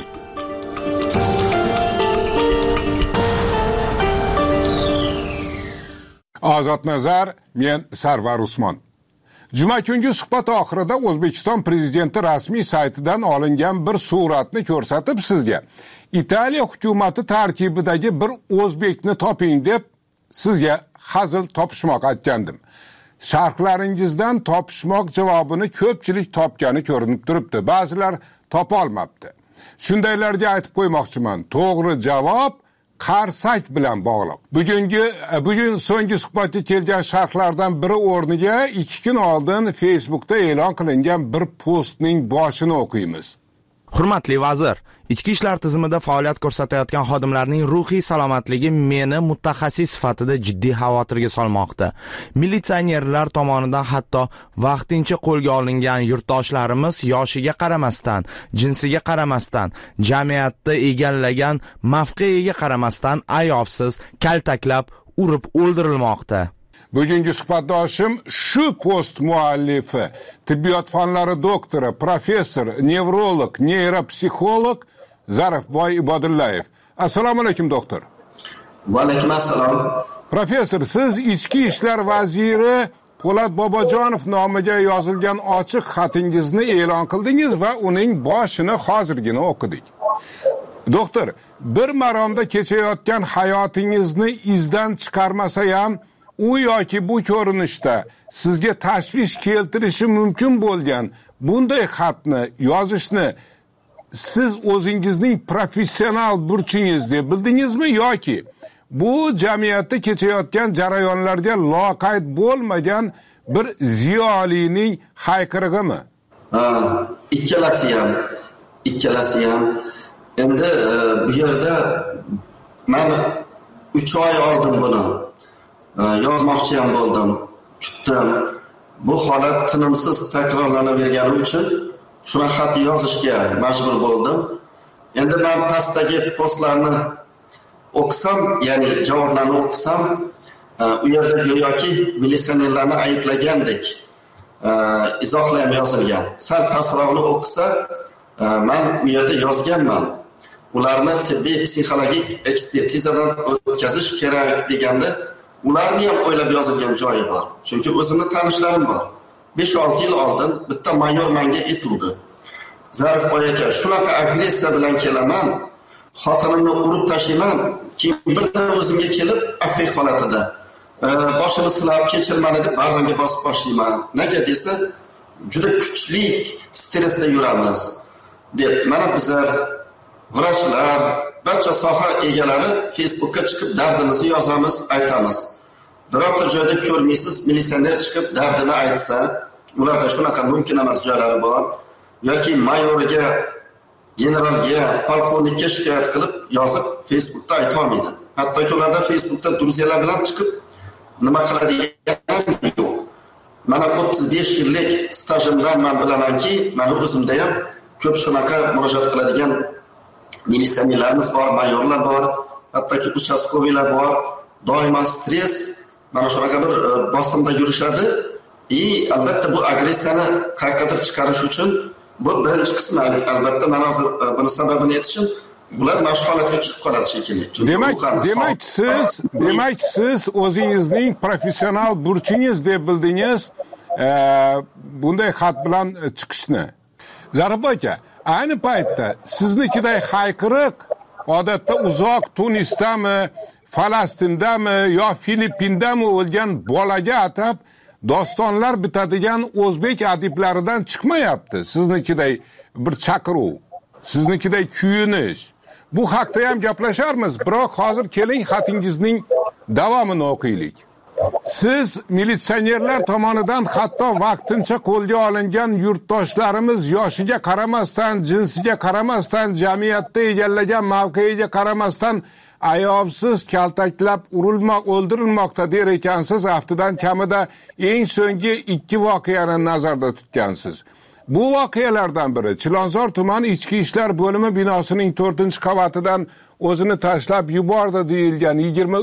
Ozod nazar, men Sarvar Usmon. Juma kungi suhbat oxirida O'zbekiston prezidenti rasmiy saytidan olingan bir suratni ko'rsatib sizga Italiya hukumati tarkibidagi bir o'zbekni toping deb sizga hazil topishmoq aytgandim. Sharhlaringizdan topishmoq javobini ko'pchilik topgani ko'rinib turibdi. Ba'zilar topa olmabdi. Shundaylarga aytib qo'ymoqchiman. To'g'ri javob qarsak bilan bog'liq. Bugun so'nggi suhbatga kelgan sharhlardan biri o'rniga 2 kun oldin Facebookda e'lon qilingan bir postning boshini o'qiymiz. Hurmatli vazir, ichki ishlar tizimida faoliyat ko'rsatayotgan xodimlarning ruhiy salomatligi meni mutaxassis sifatida jiddiy xavotirga solmoqda. Militsionerlar tomonidan hatto vaqtincha qo'lga olingan yurtdoshlarimiz yoshiga qaramasdan, jinsiga qaramasdan, jamiyatda egallagan mavqeiga qaramasdan ayovsiz kaltaklab, urib o'ldirilmoqda. Bugungi suhbatdoshim shu post muallifi, tibbiyot fanlari doktori, professor, nevrolog, neyropsixolog Zarafboy Ibodullayev. Assalomu alaykum doktor. Va alaykum assalom. Professor, siz ichki ishlar vaziri Po'lat Bobojonov nomiga yozilgan ochiq xatingizni e'lon qildingiz va uning boshini hozirgina o'qidik. Doktor, bir maromda kechayotgan hayotingizni izdan chiqarmasa ham u yoki bu ko'rinishda sizga tashvish keltirishi mumkin bo'lgan bunday xatni yozishni siz o'zingizning professional burchingiz deb bildingizmi yoki bu jamiyatda kechayotgan jarayonlarga loqayd bo'lmagan bir ziyolining hayqirig'imi? Ikkalasi ham. Endi bu yerda men 3 oy oldin buni yozmoqchi ham bo'ldim, kutdim. Bu holat tinimsiz takrorlanavergani uchun shuna xat yozishga majbur bo'ldim. Endi men pastdagi postlarni o'qisam, ya'ni javoblarni o'qisam, u yerda go'yoki militsionerlarni ayblagandek izohlar ham yozilgan. Sal pastrog'ini o'qisa, Men bu yerda yozganman. Ularni tibbiy psixologik ekspertizadan o'tkazish kerak deganda, ularni ham o'ylab yozilgan joyi bor. Chunki o'zimning tanishlarim bor. 5-6 yil oldin bitta mayor menga aytdi. Zarifboy aka, shunaqa agressiya bilan kelaman, xotinimni urib tashlayman, keyin birdan o'zimga kelib affiy holatida boshimni silab kechir meni deb bag'rimga bosib boshlayman. Nega desa, juda kuchli stressda yuramiz deb. Mana bizlar vrachlar, barcha soha egalari Facebookka chiqib dardimizni yozamiz, aytamiz. Birorta joyda ko'rmaysiz, militsioner chiqib dardini aytsa, ularda shunaqa mumkin emas joylari bor. Yoki mayorga, generalga, polkovnikka shikoyat qilib yozib Facebookda ayta olmaydi. Hattoki ularda Facebookda druziyalar bilan chiqib nima qiladigan yo'q. Mana 35 yillik stajimdan men bilamanki, mana o'zimda ham ko'p shunaqa murojaat qiladigan militsionerlarimiz bor, mayorlar bor, hattoki uchastkoviylar bor. Doimo stress, mana shunaqa bir bosimda yurishadi. Albatta bu agressiyani qayergadir chiqarish uchun bu birinchi qismi. Albatta men hozir buni sababini aytishim, bular mana shu holatga tushib qoladi shekilli. Demak siz o'zingizning professional burchingiz deb bildingiz bunday xat bilan chiqishni. Zarifboy aka, ayni paytda siznikiday hayqiriq odatda uzoq Tunisdami, Falastindami yo Filippindami o'lgan bolaga atab dostonlar bitadigan o'zbek adiblaridan chiqmayapti. Siznikiday bir chaqiruv, siznikiday kuyinish. Bu haqda ham gaplasharmiz, biroq hozir keling xatingizning davomini o'qiylik. Siz militsionerlar tomonidan hatto vaqtincha qo'lga olingan yurtdoshlarimiz yoshiga qaramasdan, jinsiga qaramasdan, jamiyatda egallagan mavqeiga qaramasdan ayovsiz kaltaklab o'ldirilmoqda der ekansiz. Haftadan kamida eng so'nggi 2 voqeani nazarda tutgansiz. Bu voqealardan biri Chilonzor tuman ichki ishlar bo'limi binosining 4-qavatidan o'zini tashlab yubordi deyilgan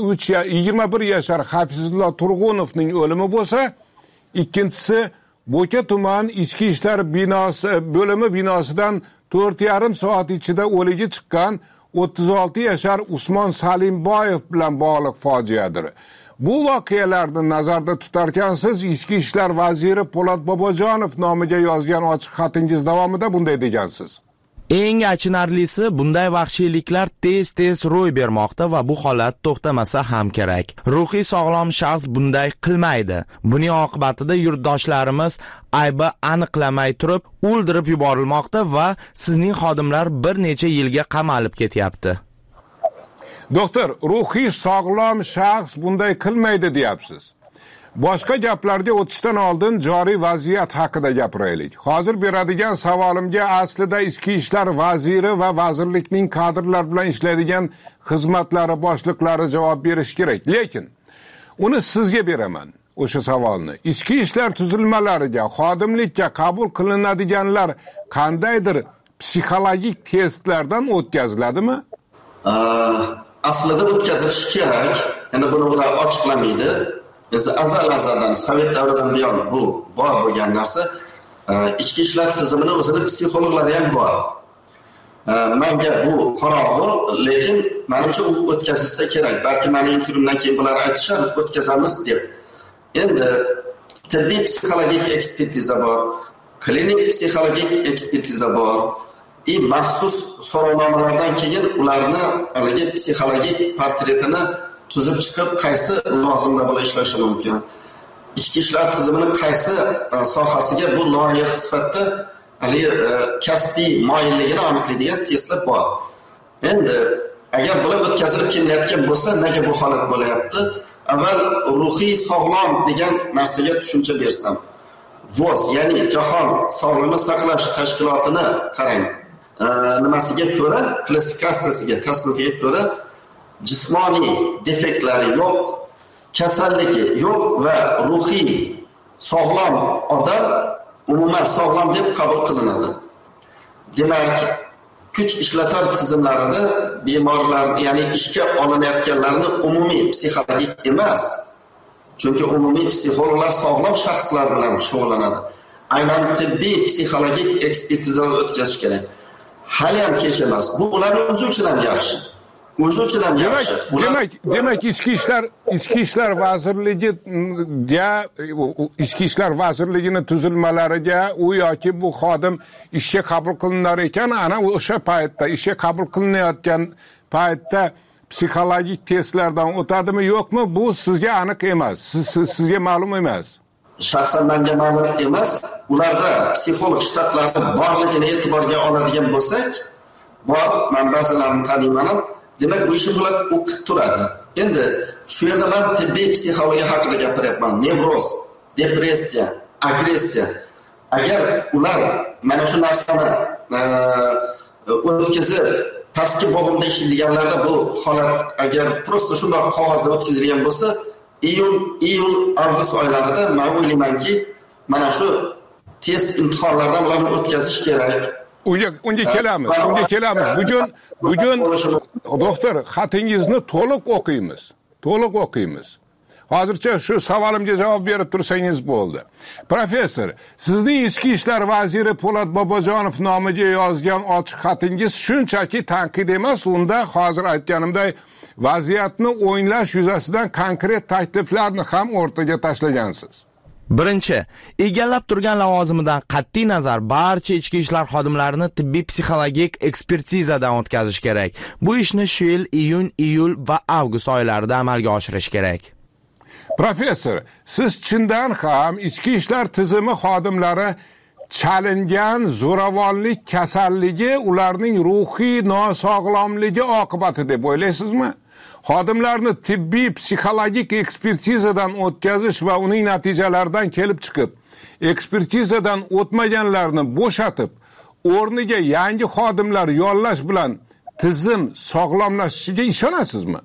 21 yashar Hafizullo Turg'unovning o'limi bo'lsa, ikkinchisi Bo'ka tuman ichki ishlar bo'limi binosidan 4,5 soat ichida o'ligi chiqqan 36 yashar Usmon Salimboyev bilan bog'liq fojiadir. Bu voqealarni nazarda tutarkan siz ichki ishlar vaziri Po'lat Bobojonov nomiga yozgan ochiq xatingiz davomida bunday degansiz. Eng achinarlisi, bunday vahshiyliklar tez-tez ro'y bermoqda va bu holat to'xtamasa ham kerak. Ruhiy sog'lom shaxs bunday qilmaydi. Buning oqibatida yurtdoshlarimiz aybi aniqlamay turib o'ldirib yuborilmoqda va sizning xodimlar bir necha yilga qamalib ketyapti. Doktor, ruhiy sog'lom shaxs bunday qilmaydi deyapsiz. Boshqa gaplarga o'tishdan oldin joriy vaziyat haqida gapiraylik. Hozir beradigan savolimga aslida ichki ishlar vaziri va vazirlikning kadrlar bilan ishlaydigan xizmatlari boshliqlari javob berish kerak. Lekin uni sizga beraman. O'sha savolni. Ichki ishlar tuzilmalariga, xodimlikka qabul qilinadiganlar qandaydir psixologik testlardan o'tkaziladimi? Aslida o'tkazilishi kerak. Endi buni ular ochiqlamaydi. Azal-azaldan Sovet davridan buyon bu bor bo'lgan narsa. Ichki ishlar tizimini o'zida psixologlari ham bor. Menga bu qorong'u, lekin menimcha u o'tkazilsa kerak. Balki mening intervyumdan keyin bular aytishar, o'tkazamiz deb. Endi tibbiy psixologik ekspertiza bor, klinik psixologik ekspertiza bor. Maxsus so'rovnomalardan keyin ularni haligi psixologik portretini tuzib chiqib, qaysi lozimda bo'lib ishlashi mumkin. Ichki ishlar tizimining qaysi sohasiga bu loyiha sifatida haligi kasbiy moyilligini aniqlaydigan testlar bor. Endi agar bular o'tkazilib kelayotgan bo'lsa, nega bu holat bo'layapti? Avval ruhiy sog'lom degan narsaga tushuncha bersam. VOZ, ya'ni Jahon sog'liqni saqlash tashkilotini qarang. Nimasiga ko'ra, klassifikatsiyasiga, tasnifiga ko'ra jismoniy defektlari yo'q, kasalligi yo'q va ruhiy sog'lom odam umuman sog'lom deb qabul qilinadi. Demak, kuch ishlatar tizimlarida bemorlar, ya'ni ishga olinayotganlarni umumiy psixologik emas. Chunki umumiy psixologlar sog'lom shaxslar bilan shug'ullanadi. Aynan tibbiy psixologik ekspertizalar o'tkazish kerak. hali ham kech emas. Bu ularning o'zi uchun ham yaxshi. O'zi uchun ham yaxshi. Demak ichki ishlar vazirligini tuzilmalariga u yoki bu xodim ishga qabul qilinar ekan, ana o'sha paytda ishga qabul qilinayotgan paytda psixologik testlardan o'tadimi yo'qmi, bu sizga aniq emas. Sizga ma'lum emas. Shaxsan menga ma'lum emas. Ularda psixolog shtatlari borligini e'tiborga oladigan bo'lsak, bor, men ba'zilarini taniyman. Demak, bu ishni bular o'qib turadi. Endi shu yerda men tibbiy psixologiya haqida gapiryapman. Nevroz, depressiya, agressiya. Agar ular mana shu narsani o'tkazib pastki bo'g'imda ishlaydiganlarda bu holat agar prosta shunday qog'ozda o'tkazilgan bo'lsa, iyul, avgust oylarida men o'ylaymanki, mana shu test imtihonlardan ularni o'tkazish kerak. Unga kelamiz. Bugun doktor xatingizni to'liq o'qiymiz. Hozircha shu savolimga javob berib tursangiz bo'ldi. Professor, sizning ichki ishlar vaziri Po'lat Bobojonov nomiga yozgan ochiq xatingiz shunchaki tanqid emas, unda hozir aytganimday vaziyatni o'nglash yuzasidan konkret takliflarni ham o'rtaga tashlagansiz. Birinchi, egallab turgan lavozimidan qat'iy nazar barcha ichki ishlar xodimlarini tibbiy psixologik ekspertizadan o'tkazish kerak. Bu ishni shu yil iyul va avgust oylarida amalga oshirish kerak. Professor, siz chindan ham ichki ishlar tizimi xodimlari chalingan zo'ravonlik kasalligi ularning ruhiy nosog'lomligi oqibati deb o'ylaysizmi? Xodimlarni tibbiy psixologik ekspertizadan o'tkazish va uning natijalaridan kelib chiqib, ekspertizadan o'tmaganlarni bo'shatib, o'rniga yangi xodimlar yollash bilan tizim sog'lomlashishiga ishonasizmi?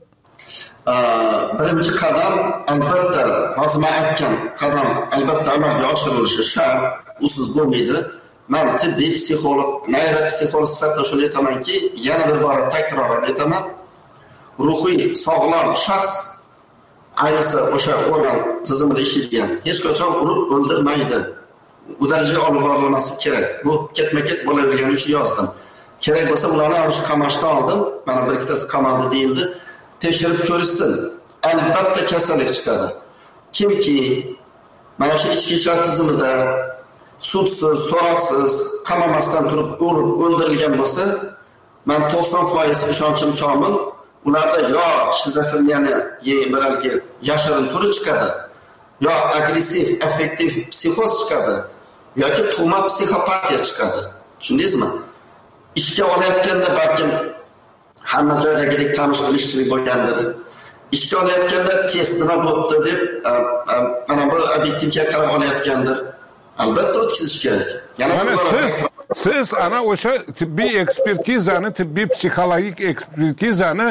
Birinchi qadam albatta, hozir men aytgan qadam albatta amalga oshirilishi shart, usiz bo'lmaydi. Men tibbiy psixolog, neyropsixolog sifatida shuni aytamanki, yana bir bora takroran aytaman. Ruhiy sog'lom shaxs ayniqsa o'sha organ tizimida ishlaydigan hech qachon urib o'ldirmaydi. Bu darajaga olib borilmasi kerak. Bu ketma-ket bo'lavergani uchun yozdim. Kerak bo'lsa ularni shu qamashdan oldin, mana bir ikkitasi qamaldi deyildi, tekshirib ko'rishsin. Albatta kasallik chiqadi. Kimki mana shu ichki ishlar tizimida sudsiz, so'roqsiz, qamamasdan turib urib o'ldirilgan bo'lsa, men 90% ishonchim komil. Ularda yo shizofreniyani balki yashirin turi chiqadi, yo agressiv, affektiv psixoz chiqadi, yoki tug'ma psixopatiya chiqadi. Tushundingizmi? Ishga olayotganda balki hamma joydagidek tanish bilishchilik bo'lgandir. Ishga olayotganda test nima bo'ldi deb mana bu obyektivga qarab olayotgandir. Albatta o'tkazish kerak. Yana siz ana o'sha tibbiy ekspertizani, tibbiy psixologik ekspertizani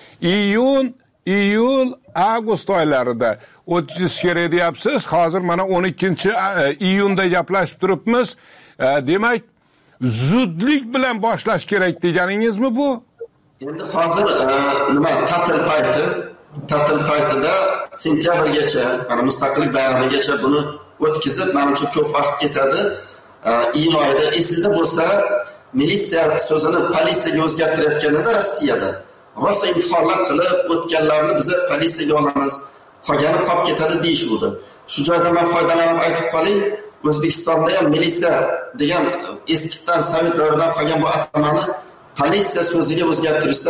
iyul, avgust oylarida o'tkazish kerak deyapsiz. Hozir mana 12-iyunda gaplashib turibmiz. Demak, zudlik bilan boshlash kerak deganingizmi bu? Endi hozir nima ta'til paytida sentyabrgacha, mana mustaqillik bayramigacha buni o'tkazib, menimcha ko'p vaqt ketadi. Iyul oyida esingizda bo'lsa, militsiya so'zini politsiyaga o'zgartirayotganida Rossiyada rosa imtihonlar qilib o'tganlarni biz politsiyaga olamiz, qolgani qolib ketadi deyishuvdi. Shu joyda men foydalanib aytib qoling, O'zbekistonda ham militsiya degan eskidan Sovet davridan qolgan bu atamani politsiya so'ziga o'zgartirishsa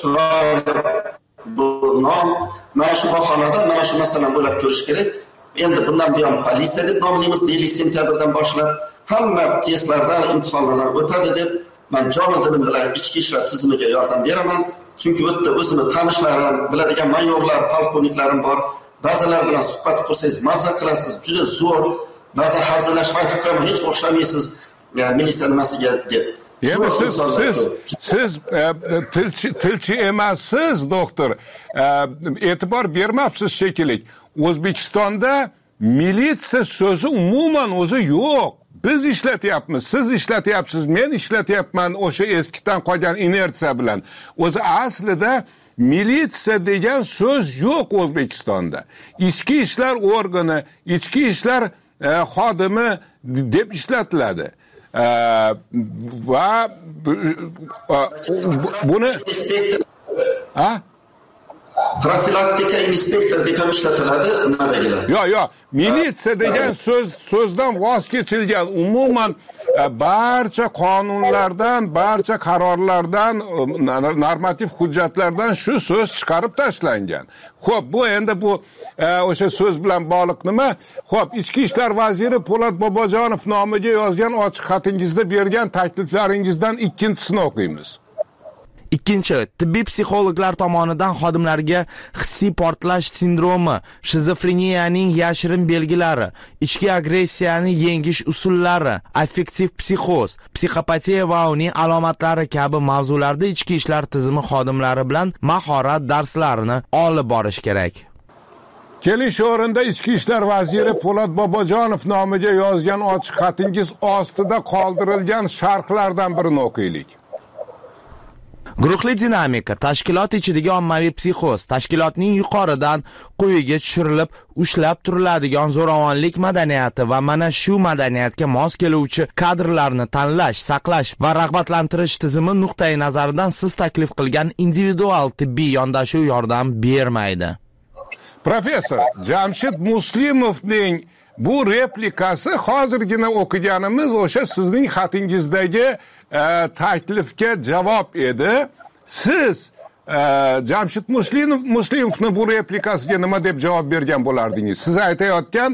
bu nom mana shu bahonada mana shu masalani o'ylab ko'rish kerak. Endi bundan buyon politsiya deb nomlaymiz, deylik sentyabrdan boshlab hamma testlardan, imtihonlardan o'tadi deb men joni dilim bilan ichki ishlar tizimiga yordam beraman. Chunki bu yerda o'zimni tanishlarim, biladigan mayorlar, polkovniklarim bor. Ba'zilar bilan suhbat qursangiz mazza qilasiz, juda zo'r. Ba'zi hazillashib aytib qo'yaman, hech o'xshamaysiz militsiya nimasiga deb. Endi siz tilchi emassiz, doktor. E'tibor bermabsiz shekilli. O'zbekistonda militsiya so'zi umuman o'zi yo'q. Biz ishlatyapmiz, siz ishlatyapsiz, men ishlatyapman o'sha eskidan qolgan inersiya bilan. O'zi aslida militsiya degan so'z yo'q O'zbekistonda. Ichki ishlar organi, ichki ishlar xodimi deb ishlatiladi. va buni profilaktika inspektor deb ham ishlatiladi nimadagilar. Yo'q, militsiya degan so'zdan voz kechilgan. Umuman barcha qonunlardan, barcha qarorlardan, normativ hujjatlardan shu so'z chiqarib tashlangan. Xo'p, bu endi bu o'sha so'z bilan bog'liq nima? Xo'p, Ichki ishlar vaziri Po'lat Bobojonov nomiga yozgan ochiq xatingizda bergan takliflaringizdan ikkinchisini o'qiymiz. Ikkinchi, tibbiy psixologlar tomonidan xodimlarga hissiy portlash sindromi, shizofreniyaning yashirin belgilari, ichki agressiyani yengish usullari, affektiv psixoz, psixopatiya va uning alomatlari kabi mavzularda ichki ishlar tizimi xodimlari bilan mahorat darslarini olib borish kerak. Kelish o'rinda Ichki ishlar vaziri Po'lat Bobojonov nomiga yozgan ochiq xatingiz ostida qoldirilgan sharhlardan birini o'qiylik. Guruhli dinamika, tashkilot ichidagi ommaviy psixoz, tashkilotning yuqoridan quyiga tushirilib, ushlab turiladigan zo'ravonlik madaniyati va mana shu madaniyatga mos keluvchi kadrlarni tanlash, saqlash va rag'batlantirish tizimi nuqtai nazaridan siz taklif qilgan individual tibbiy yondashuv yordam bermaydi. Professor Jamshid Muslimovning bu replikasi hozirgina o'qiganimiz o'sha sizning xatingizdagi taklifga javob edi. Siz Jamshid Muslimovning bu replikasiga nima deb javob bergan bo'lardingiz? Siz aytayotgan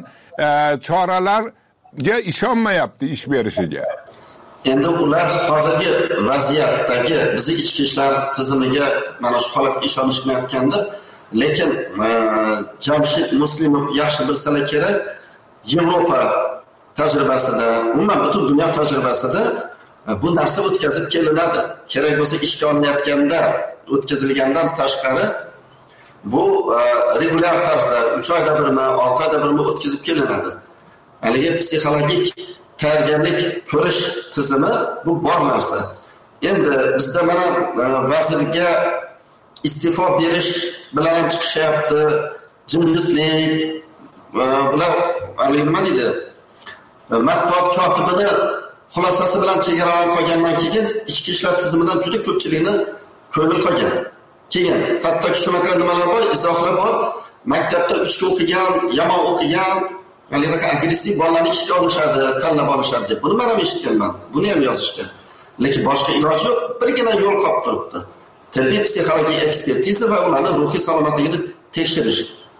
choralarga ishonmayapti ish berishiga. Endi ular hozirgi vaziyatdagi bizning ichki ishlar tizimiga mana shu holatga ishonishmayotgandir. Lekin Jamshid Muslimov yaxshi bilsalar kerak, Yevropa tajribasida, umuman butun dunyo tajribasida bu narsa o'tkazib kelinadi. Kerak bo'lsa ishga olinayotganda o'tkazilgandan tashqari bu regular tarzda 3 oyda birmi, 6 oyda birmi o'tkazib kelinadi. Haligi psixologik tayyorgarlik ko'rish tizimi bu bor narsa. Endi bizda mana vazirga iste'fo berish bilan ham chiqishyapti. Jimjitlik bular nima deydi? Matbuot kotibini xulosasi bilan chegaralanib qolgandan keyin ichki ishlar tizimidan juda ko'pchilikni ko'ngli qolgan. Keyin hatto shunaqa nimalar bor, izohlar bor. Maktabda 3 ga o'qigan, yomon o'qigan, haligacha agressiv bolalarni ishga olishadi, tanlab olishadi deb. Buni men ham eshitganman. Buni ham yozishgan. Lekin boshqa iloji yo'q, birgina yo'l qolib turibdi. Tibbiy psixologik ekspertiza va ularning ruhiy salomatligini tekshirish.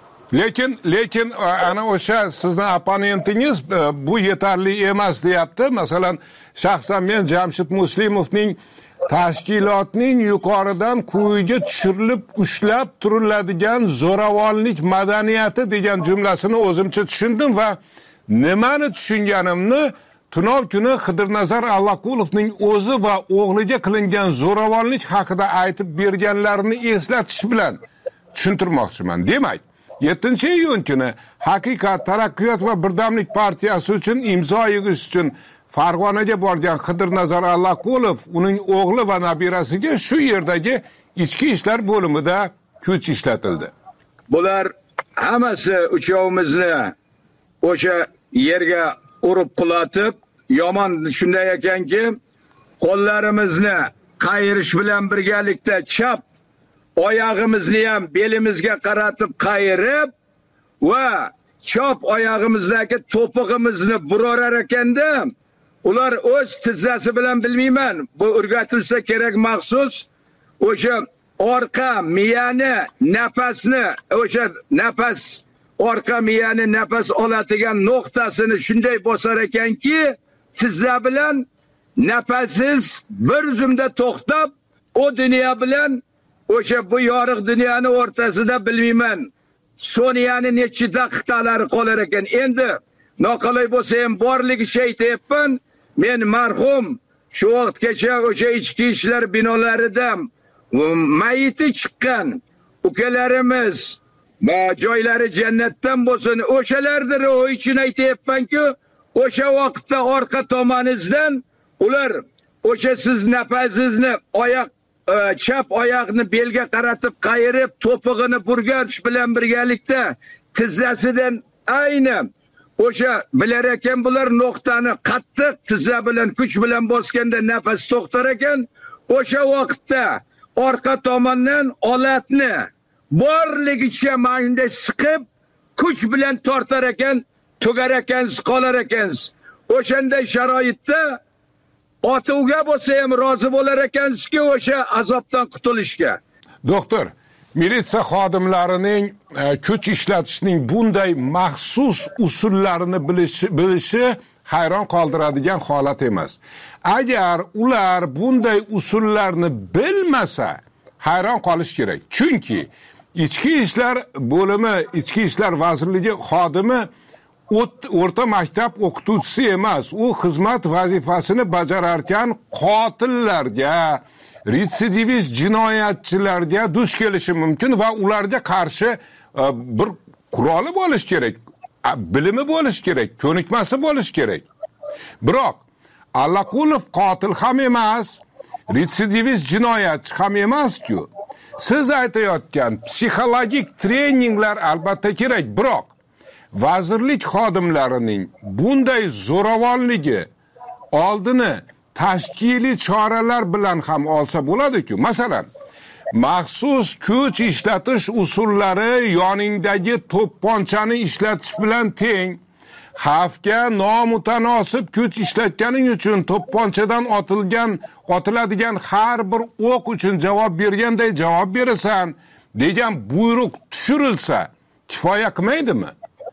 Lekin ana o'sha sizning opponentingiz bu yetarli emas deyapti. Masalan, shaxsan men Jamshid Muslimovning tashkilotning yuqoridan quyiga tushirilib ushlab turiladigan zo'ravonlik madaniyati degan jumlasini o'zimcha tushundim va nimani tushunganimni tunov kuni Xidirnazar Allaqulovning o'zi va o'g'liga qilingan zo'ravonlik haqida aytib berganlarini eslatish bilan tushuntirmoqchiman. Demak, 7-iyun kuni Haqiqat, Taraqqiyot va Birdamlik partiyasi uchun imzo yig'ish uchun Farg'onaga borgan Xidirnazar Allaqulov uning o'g'li va nabirasiga shu yerdagi ichki ishlar bo'limida kuch ishlatildi. Bular hammasi uchovimizni o'sha yerga urib qulatib, yomon shunday ekanki, qo'llarimizni qayirish bilan birgalikda chap oyog'imizni ham belimizga qaratib qayirib va chop oyog'imizdagi to'pig'imizni burorar ekanda, ular o'z tizzasi bilan bilmayman, bu o'rgatilsa kerak maxsus o'sha orqa miyani nafasni, o'sha nafas orqa miyani nafas oladigan nuqtasini shunday bosar ekanki, tizza bilan nafasiz bir zumda to'xtab, o dunyo bilan o'sha bu yorug' dunyoni o'rtasida bilmayman soniyani necha daqiqalari qolar ekan. Endi noqulay bo'lsa ham borligicha aytayapman, men marhum shu vaqtgacha o'sha ichki ishlar binolarida mayiti chiqqan ukalarimiz va joylari jannatdan bo'lsin, o'shalardir. O uchun aytayapmanki, o'sha vaqtda orqa tomoningizdan ular o'sha siz nafasingizni oyoq chap oyoqni belga qaratib qayirib to'pig'ini burgarish bilan birgalikda tizzasidan ayni o'sha bilar ekan bular nuqtani qattiq tizza bilan kuch bilan bosganda nafas to'xtar ekan, o'sha vaqtda orqa tomondan olatni borligicha manda siqib kuch bilan tortar ekan, tugar ekansiz, qolar ekansiz. O'shanday sharoitda otuvga bo'lsa ham rozi bo'lar ekansizki, o'sha azobdan qutulishga. Doktor, militsiya xodimlarining kuch ishlatishning bunday maxsus usullarini bilishi hayron qoldiradigan holat emas. Agar ular bunday usullarni bilmasa, hayron qolish kerak. Chunki ichki ishlar bo'limi, ichki ishlar vazirligi xodimi o'rta maktab o'qituvchisi emas. U xizmat vazifasini bajararkan qotillarga, retsidivist jinoyatchilarga duch kelishi mumkin va ularga qarshi bir quroli bo'lish kerak, bilimi bo'lish kerak, ko'nikmasi bo'lish kerak. Biroq Allaqulov qotil ham emas, retsidivist jinoyatchi ham emas-ku. Siz aytayotgan psixologik treninglar albatta kerak, biroq vazirlik xodimlarining bunday zo'ravonligi oldini tashkiliy choralar bilan ham olsa bo'ladi-ku. Masalan, maxsus kuch ishlatish usullari yoningdagi to'pponchani ishlatish bilan teng. Xavfga nomutanosib kuch ishlatganing uchun to'pponchadan otiladigan har bir o'q uchun javob berganday javob berasan degan buyruq tushirilsa kifoya qilmaydimi?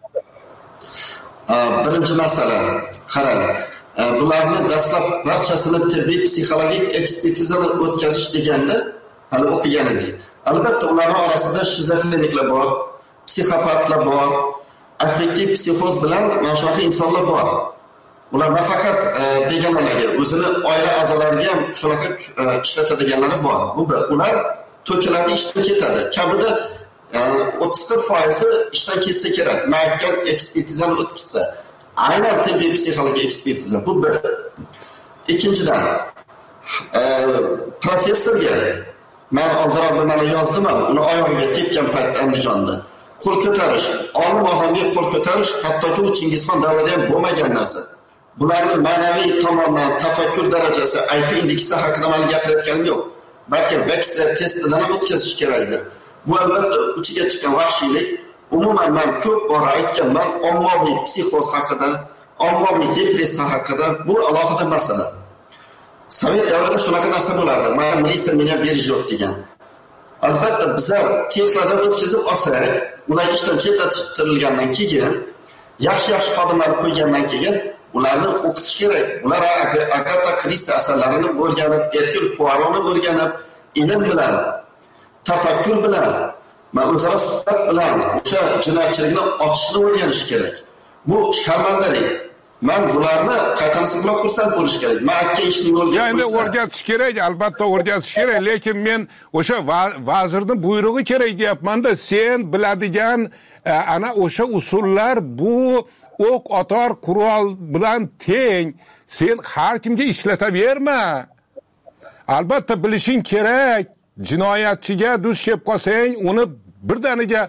Birinchi masala, qarang, bularni dastlab barchasini tibbiy psixologik ekspertizadan o'tkazish deganda hali o'qiganingizda, albatta ularning orasida shizofreniklar bor, psixopatlar bor, affektiv psixoz bilan mashhur insonlar bor. Ular nafaqat deganlarga, o'zini oila a'zolariga ham shunaqa ishlatadiganlar bor. Bu ular to'kiladi, ishdan ketadi. Kamida 30% ishdan ketsa kerak. Men aytgan ekspertizani o'tkazsa, aynan tibbiy psixologik ekspertiza bu bir. Ikkinchidan, professorga men oldinroq mana yozdim, uni oyog'iga tepgan payt Andijonda qo'l ko'tarish, olim odamga qo'l ko'tarish hattoki u Chingizxon davrida ham bo'lmagan narsa. Bularning ma'naviy tomondan tafakkur darajasi, IQ indeksi haqida men gapirayotganim yo'q. Balki Wechsler testidan ham o'tkazish kerakdir. Bu albatta uchiga chiqqan vahshiylik. Umuman men ko'p bora aytganman, ommaviy psixoz haqida, ommaviy depressiya haqida bu alohida masala. Sovet davrida shunaqa narsa bo'lardi. Men militsiya menga berishyoq degan. Albatta bizlar testlardan o'tkazib olsak, ular ishdan chetlatilgandan keyin, yaxshi xodimlar qo'ygandan keyin ularni o'qitish kerak. Ular Agatha Christie asarlarini o'rganib, Hercule Poirot'ni o'rganib, ilm bilan, tafakkur bilan, o'zaro suhbat bilan o'sha jinoyatchilikni ochishni o'rganish kerak. Bu sharmandalik. Men bularni qaytarsa bilan xursand bo'lish kerak. Men aytgan ishni yo'lga qo'ysa. Endi o'rgatish kerak, albatta o'rgatish kerak, lekin men o'sha vazirning buyrug'i kerak deyapman-da, sen biladigan ana o'sha usullar bu o'q otar qurol bilan teng. Sen har kimga ishlataverma. Albatta bilishing kerak. Jinoyatchiga duch kelib qolsang, uni birdaniga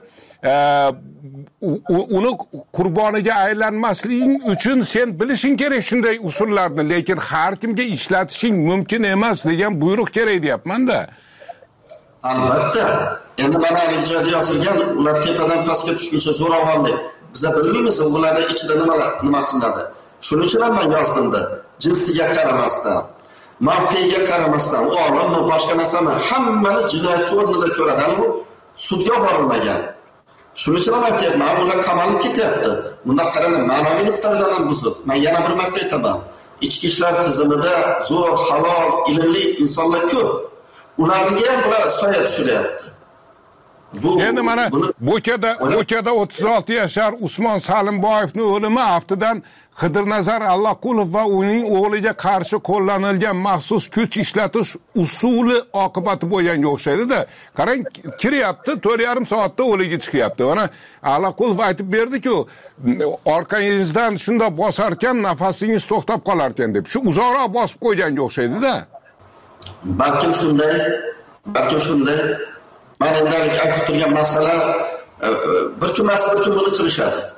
uni qurboniga aylanmasliging uchun sen bilishing kerak shunday usullarni, lekin har kimga ishlatishing mumkin emas degan buyruq kerak deyapman-da. Albatta. Endi mana joyda yozilgan, ular tepadan pastga tushguncha zo'ravon deb. Biz bilmaymiz, ularning ichida nima qilinadi. Shuning uchun ham men yozdim-da, jinsiga qaramasdan, mavqeiga qaramasdan, olimmi, boshqa narsami, hammani jinoyatchi o'rnida ko'radi. U sudga borilmagan. Shuning uchun ham aytyapman, ular qamalib ketyapti. Bunda qarang, ma'naviy nuqtadan ham buzuq. Men yana bir marta aytaman. Ichki ishlar tizimida zo'r, halol, ilmli insonlar ko'p. Ularga ham bular soya tushiryapti. Endi mana Bo'kada 36 yashar Usmon Salimboyevning o'limi aftidan Xidirnazar Allaqulov va uning o'g'liga qarshi qo'llanilgan maxsus kuch ishlatish usuli oqibati bo'lganga o'xshaydi-da. Qarang, kiryapti, 4,5 soatda o'ligi chiqyapti. Mana Allaqulov aytib berdi-ku, orqangizdan shunda bosarkan nafasingiz to'xtab qolar ekan deb. Shu uzoqroq bosib qo'yganga o'xshaydi-da. Balkim shunday. Mana endalik aytib turgan masala bir kun buni qilishadi.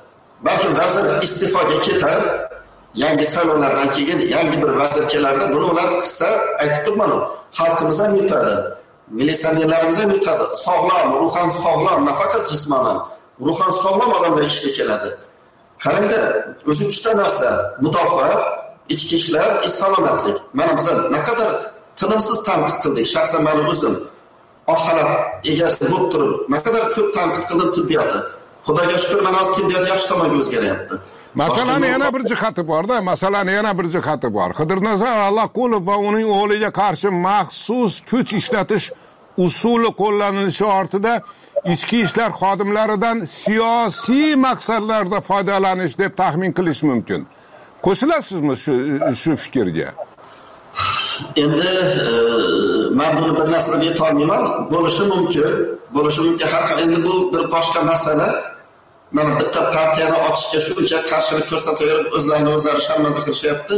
balki vazir iste'foga ketar, yangi saylovlardan keyin yangi bir vazir kelardi. Buni ular qilsa, aytib turman, xalqimiz ham yutadi, militsionerlarimiz ham yutadi. Sog'lom, ruhan sog'lom, nafaqat jismonan, ruhan sog'lom odamlar ishga keladi. Qarangda, o'zi 3 ta narsa: mudofaa, ichki ishlar, salomatlik. Mana biz naqadar tinimsiz tanqid qildik. Shaxsan men o'zim oxalat egasi bo'lib turib, naqadar ko'p tanqid qildim tibbiyotni. Xudoga shukr, mana hozir tibbiyot yaxshi tomonga o'zgaryapti. Masalani yana bir jihati bor-da, Qidirnazar Allaqulov va uning o'g'liga qarshi maxsus kuch ishlatish usuli qo'llanilishi ortida ichki ishlar xodimlaridan siyosiy maqsadlarda foydalanish deb taxmin qilish mumkin. Qo'shilasizmi shu fikrga? Endi men buni bir narsa deb aytolmayman. Bo'lishi mumkin. Har qanday endi bu bir boshqa masala. Mana bitta partiyani ochishga shuncha qarshilik ko'rsataverib, o'zlarini o'zlari sharmanda qilishyapti.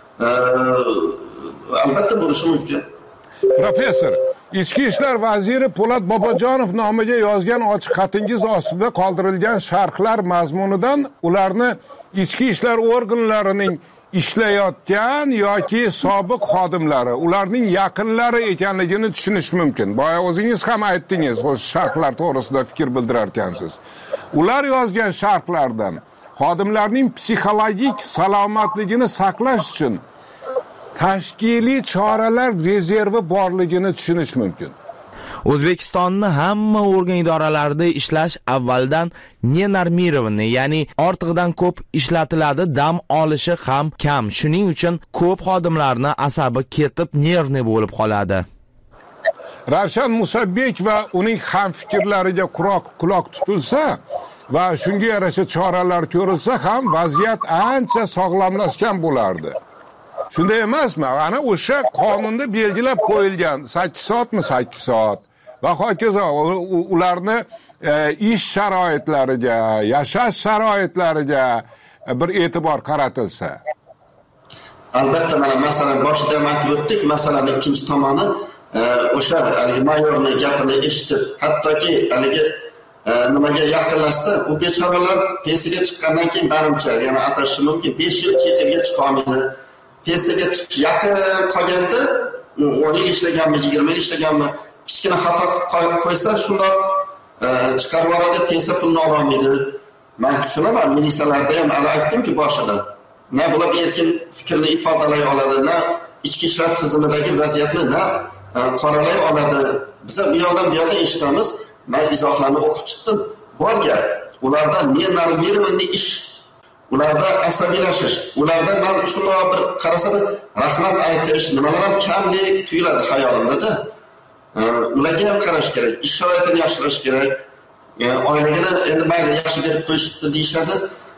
Albatta bo'lishi mumkin. Professor, Ichki ishlar vaziri Po'lat Bobojonov nomiga yozgan ochiq xatingiz ostida qoldirilgan sharhlar mazmunidan ularni ichki ishlar organlarining ishlayotgan yoki sobiq xodimlari, ularning yaqinlari ekanligini tushunish mumkin. Boya o'zingiz ham aytdingiz, o'sha sharhlar to'g'risida fikr bildirarkansiz. Ular yozgan sharhlardan xodimlarning psixologik salomatligini saqlash uchun tashkiliy choralar rezervi borligini tushunish mumkin. O'zbekistonni hamma organ idoralarida ishlash avvaldan nenormirованный, ya'ni ortiqdan ko'p ishlatiladi, dam olishi ham kam. Shuning uchun ko'p xodimlarning asabi ketib, nervni bo'lib qoladi. Ravshan Musabbek va uning hamfikrlariga quloq tutilsa va shunga yarasha choralar ko'rilsa ham vaziyat ancha sog'lomlashgan bo'lardi. Shunday emasmi? Ana o'sha qonunda belgilab qo'yilgan 8 soatmi 8 soat va hokazo ularni ish sharoitlariga, yashash sharoitlariga bir e'tibor qaratilsa. Albatta, mana masalan boshida aytib o'tdik, masalaning ikkinchi tomoni o'sha haligi mayorning gapini eshitib, hattoki haligi nimaga yaqinlashsa, u bechoralar pensiyaga chiqqandan keyin menimcha yana atashi mumkin 5 yil chet elga chiqa olmaydi. Pensiyaga chiqish yaqin qolganda 10 yil ishlaganmi, 20 yil ishlaganmi, kichkina xato qilib qo'ysa, shundoq chiqarib yuboradi, pensiya pulini ola olmaydi. Men tushunaman, militsiyalarda ham hali aytdimki boshida, na bular erkin fikrni ifodalay oladi, na ichki ishlar tizimidagi vaziyatni na qoralay oladi. Biz bu yoqdan eshitamiz. Men izohlarni o'qib chiqdim. Bor gap, ularda nenormirованный ish, ularda asabiylashish, ularda men shunday bir qarasa bir rahmat aytish, nimalar ham kamdek tuyuladi xayolimda-da. Ularga ham qarash kerak, ish sharoitini yaxshilash kerak. Oilaga endi mayli yaxshi berib qo'yishdi deyshadi.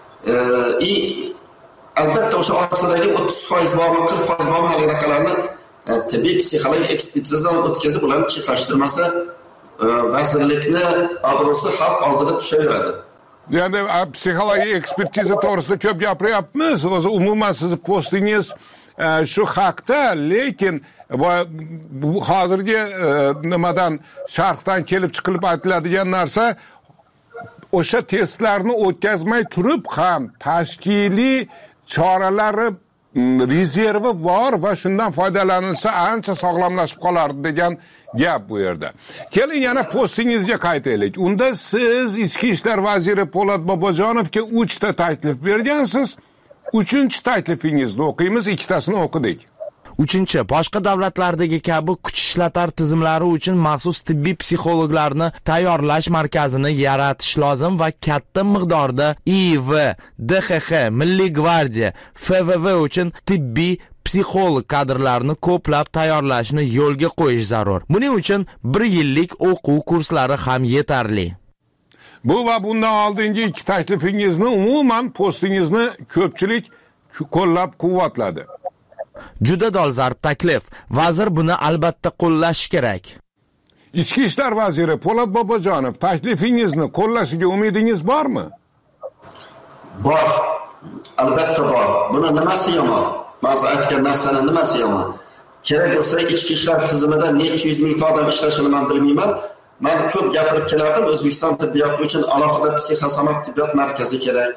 Albatta o'sha orasidagi 30% bormi, 40% bormi hali raqamlarni tibbiy psixologik ekspertizadan o'tkazib ularni cheklashtirmasa, vazirlikni obro'si xalq oldida tushaveradi. Yani psixologik ekspertiza to'g'risida ko'p gapiryapmiz. O'zi umuman sizni postingiz shu haqda, lekin bu hozirgi nimadan sharhdan kelib chiqilib aytiladigan narsa, o'sha testlarni o'tkazmay turib ham tashkiliy choralari rezervi bor va shundan foydalanilsa ancha sog'lomlashib qolardi degan gap bu yerda. Keling yana postingizga qaytaylik. Unda siz Ichki ishlar vaziri Po'lat Bobojonovga 3 ta taklif bergansiz. 3-chi taklifingizni o'qiymiz, 2tasini o'qidik. 3. Boshqa davlatlardagi kabi kuch ishlatar tizimlari uchun maxsus tibbiy psixologlarni tayyorlash markazini yaratish lozim va katta miqdorda IV, DXX, Milliy gvardiya, FVV uchun tibbiy psixolog kadrlarni ko'plab tayyorlashni yo'lga qo'yish zarur. Buning uchun 1 yillik o'quv kurslari ham yetarli. Bu va bundan oldingi 2 taklifingizni, umuman postingizni ko'pchilik qo'llab-quvvatladi. Juda dolzarb taklif. Vazir buni albatta qo'llash kerak. Ichki ishlar vaziri Po'lat Bobojonov, taklifingizni qo'llashiga umidingiz bormi? Bor. Albatta bor. Buni nimasi yomon? Ba'zi aytgan narsaning nimasi yomon? Kerak bo'lsa ichki ishlar tizimida necha yuz ming odam ishlashini men bilmayman. Men ko'p gapirib kelardim, O'zbekiston tibbiyoti uchun alohida psixosomat tibbiyot markazi kerak.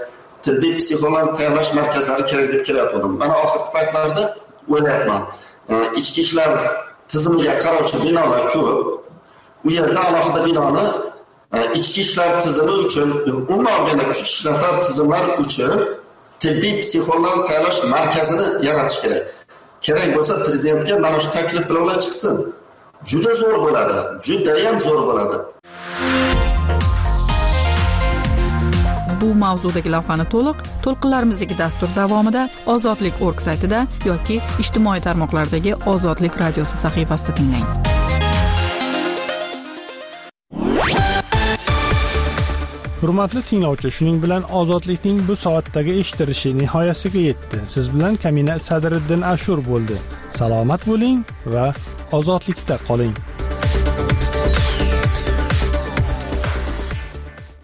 tibbiy psixolog tayyorlash markazlari kerak deb kelayotgandim. Mana oxirgi paytlarda o'ylayapman. Ichki ishlar tizimiga qarovchi binolar ko'p. U yerda alohida binoni ichki ishlar tizimi uchun, umuman olganda kuch ishlatar tizimlar uchun tibbiy psixolog tayyorlash markazini yaratish kerak. Kerak bo'lsa prezidentga mana shu taklif bilan chiqsin. Juda zo'r bo'ladi. Juda ham zo'r bo'ladi. Bu mavzudagi lavhani to'lqinlarimizdagi dastur davomida Ozodlik.org saytida yoki ijtimoiy tarmoqlardagi Ozodlik radiosi sahifasida tinglang. Hurmatli tinglovchi, shuning bilan Ozodlikning bu soatdagi eshitilishi nihoyasiga yetdi. Siz bilan Kamina Sadriddin Ashur bo'ldi. Salomat bo'ling va ozodlikda qoling.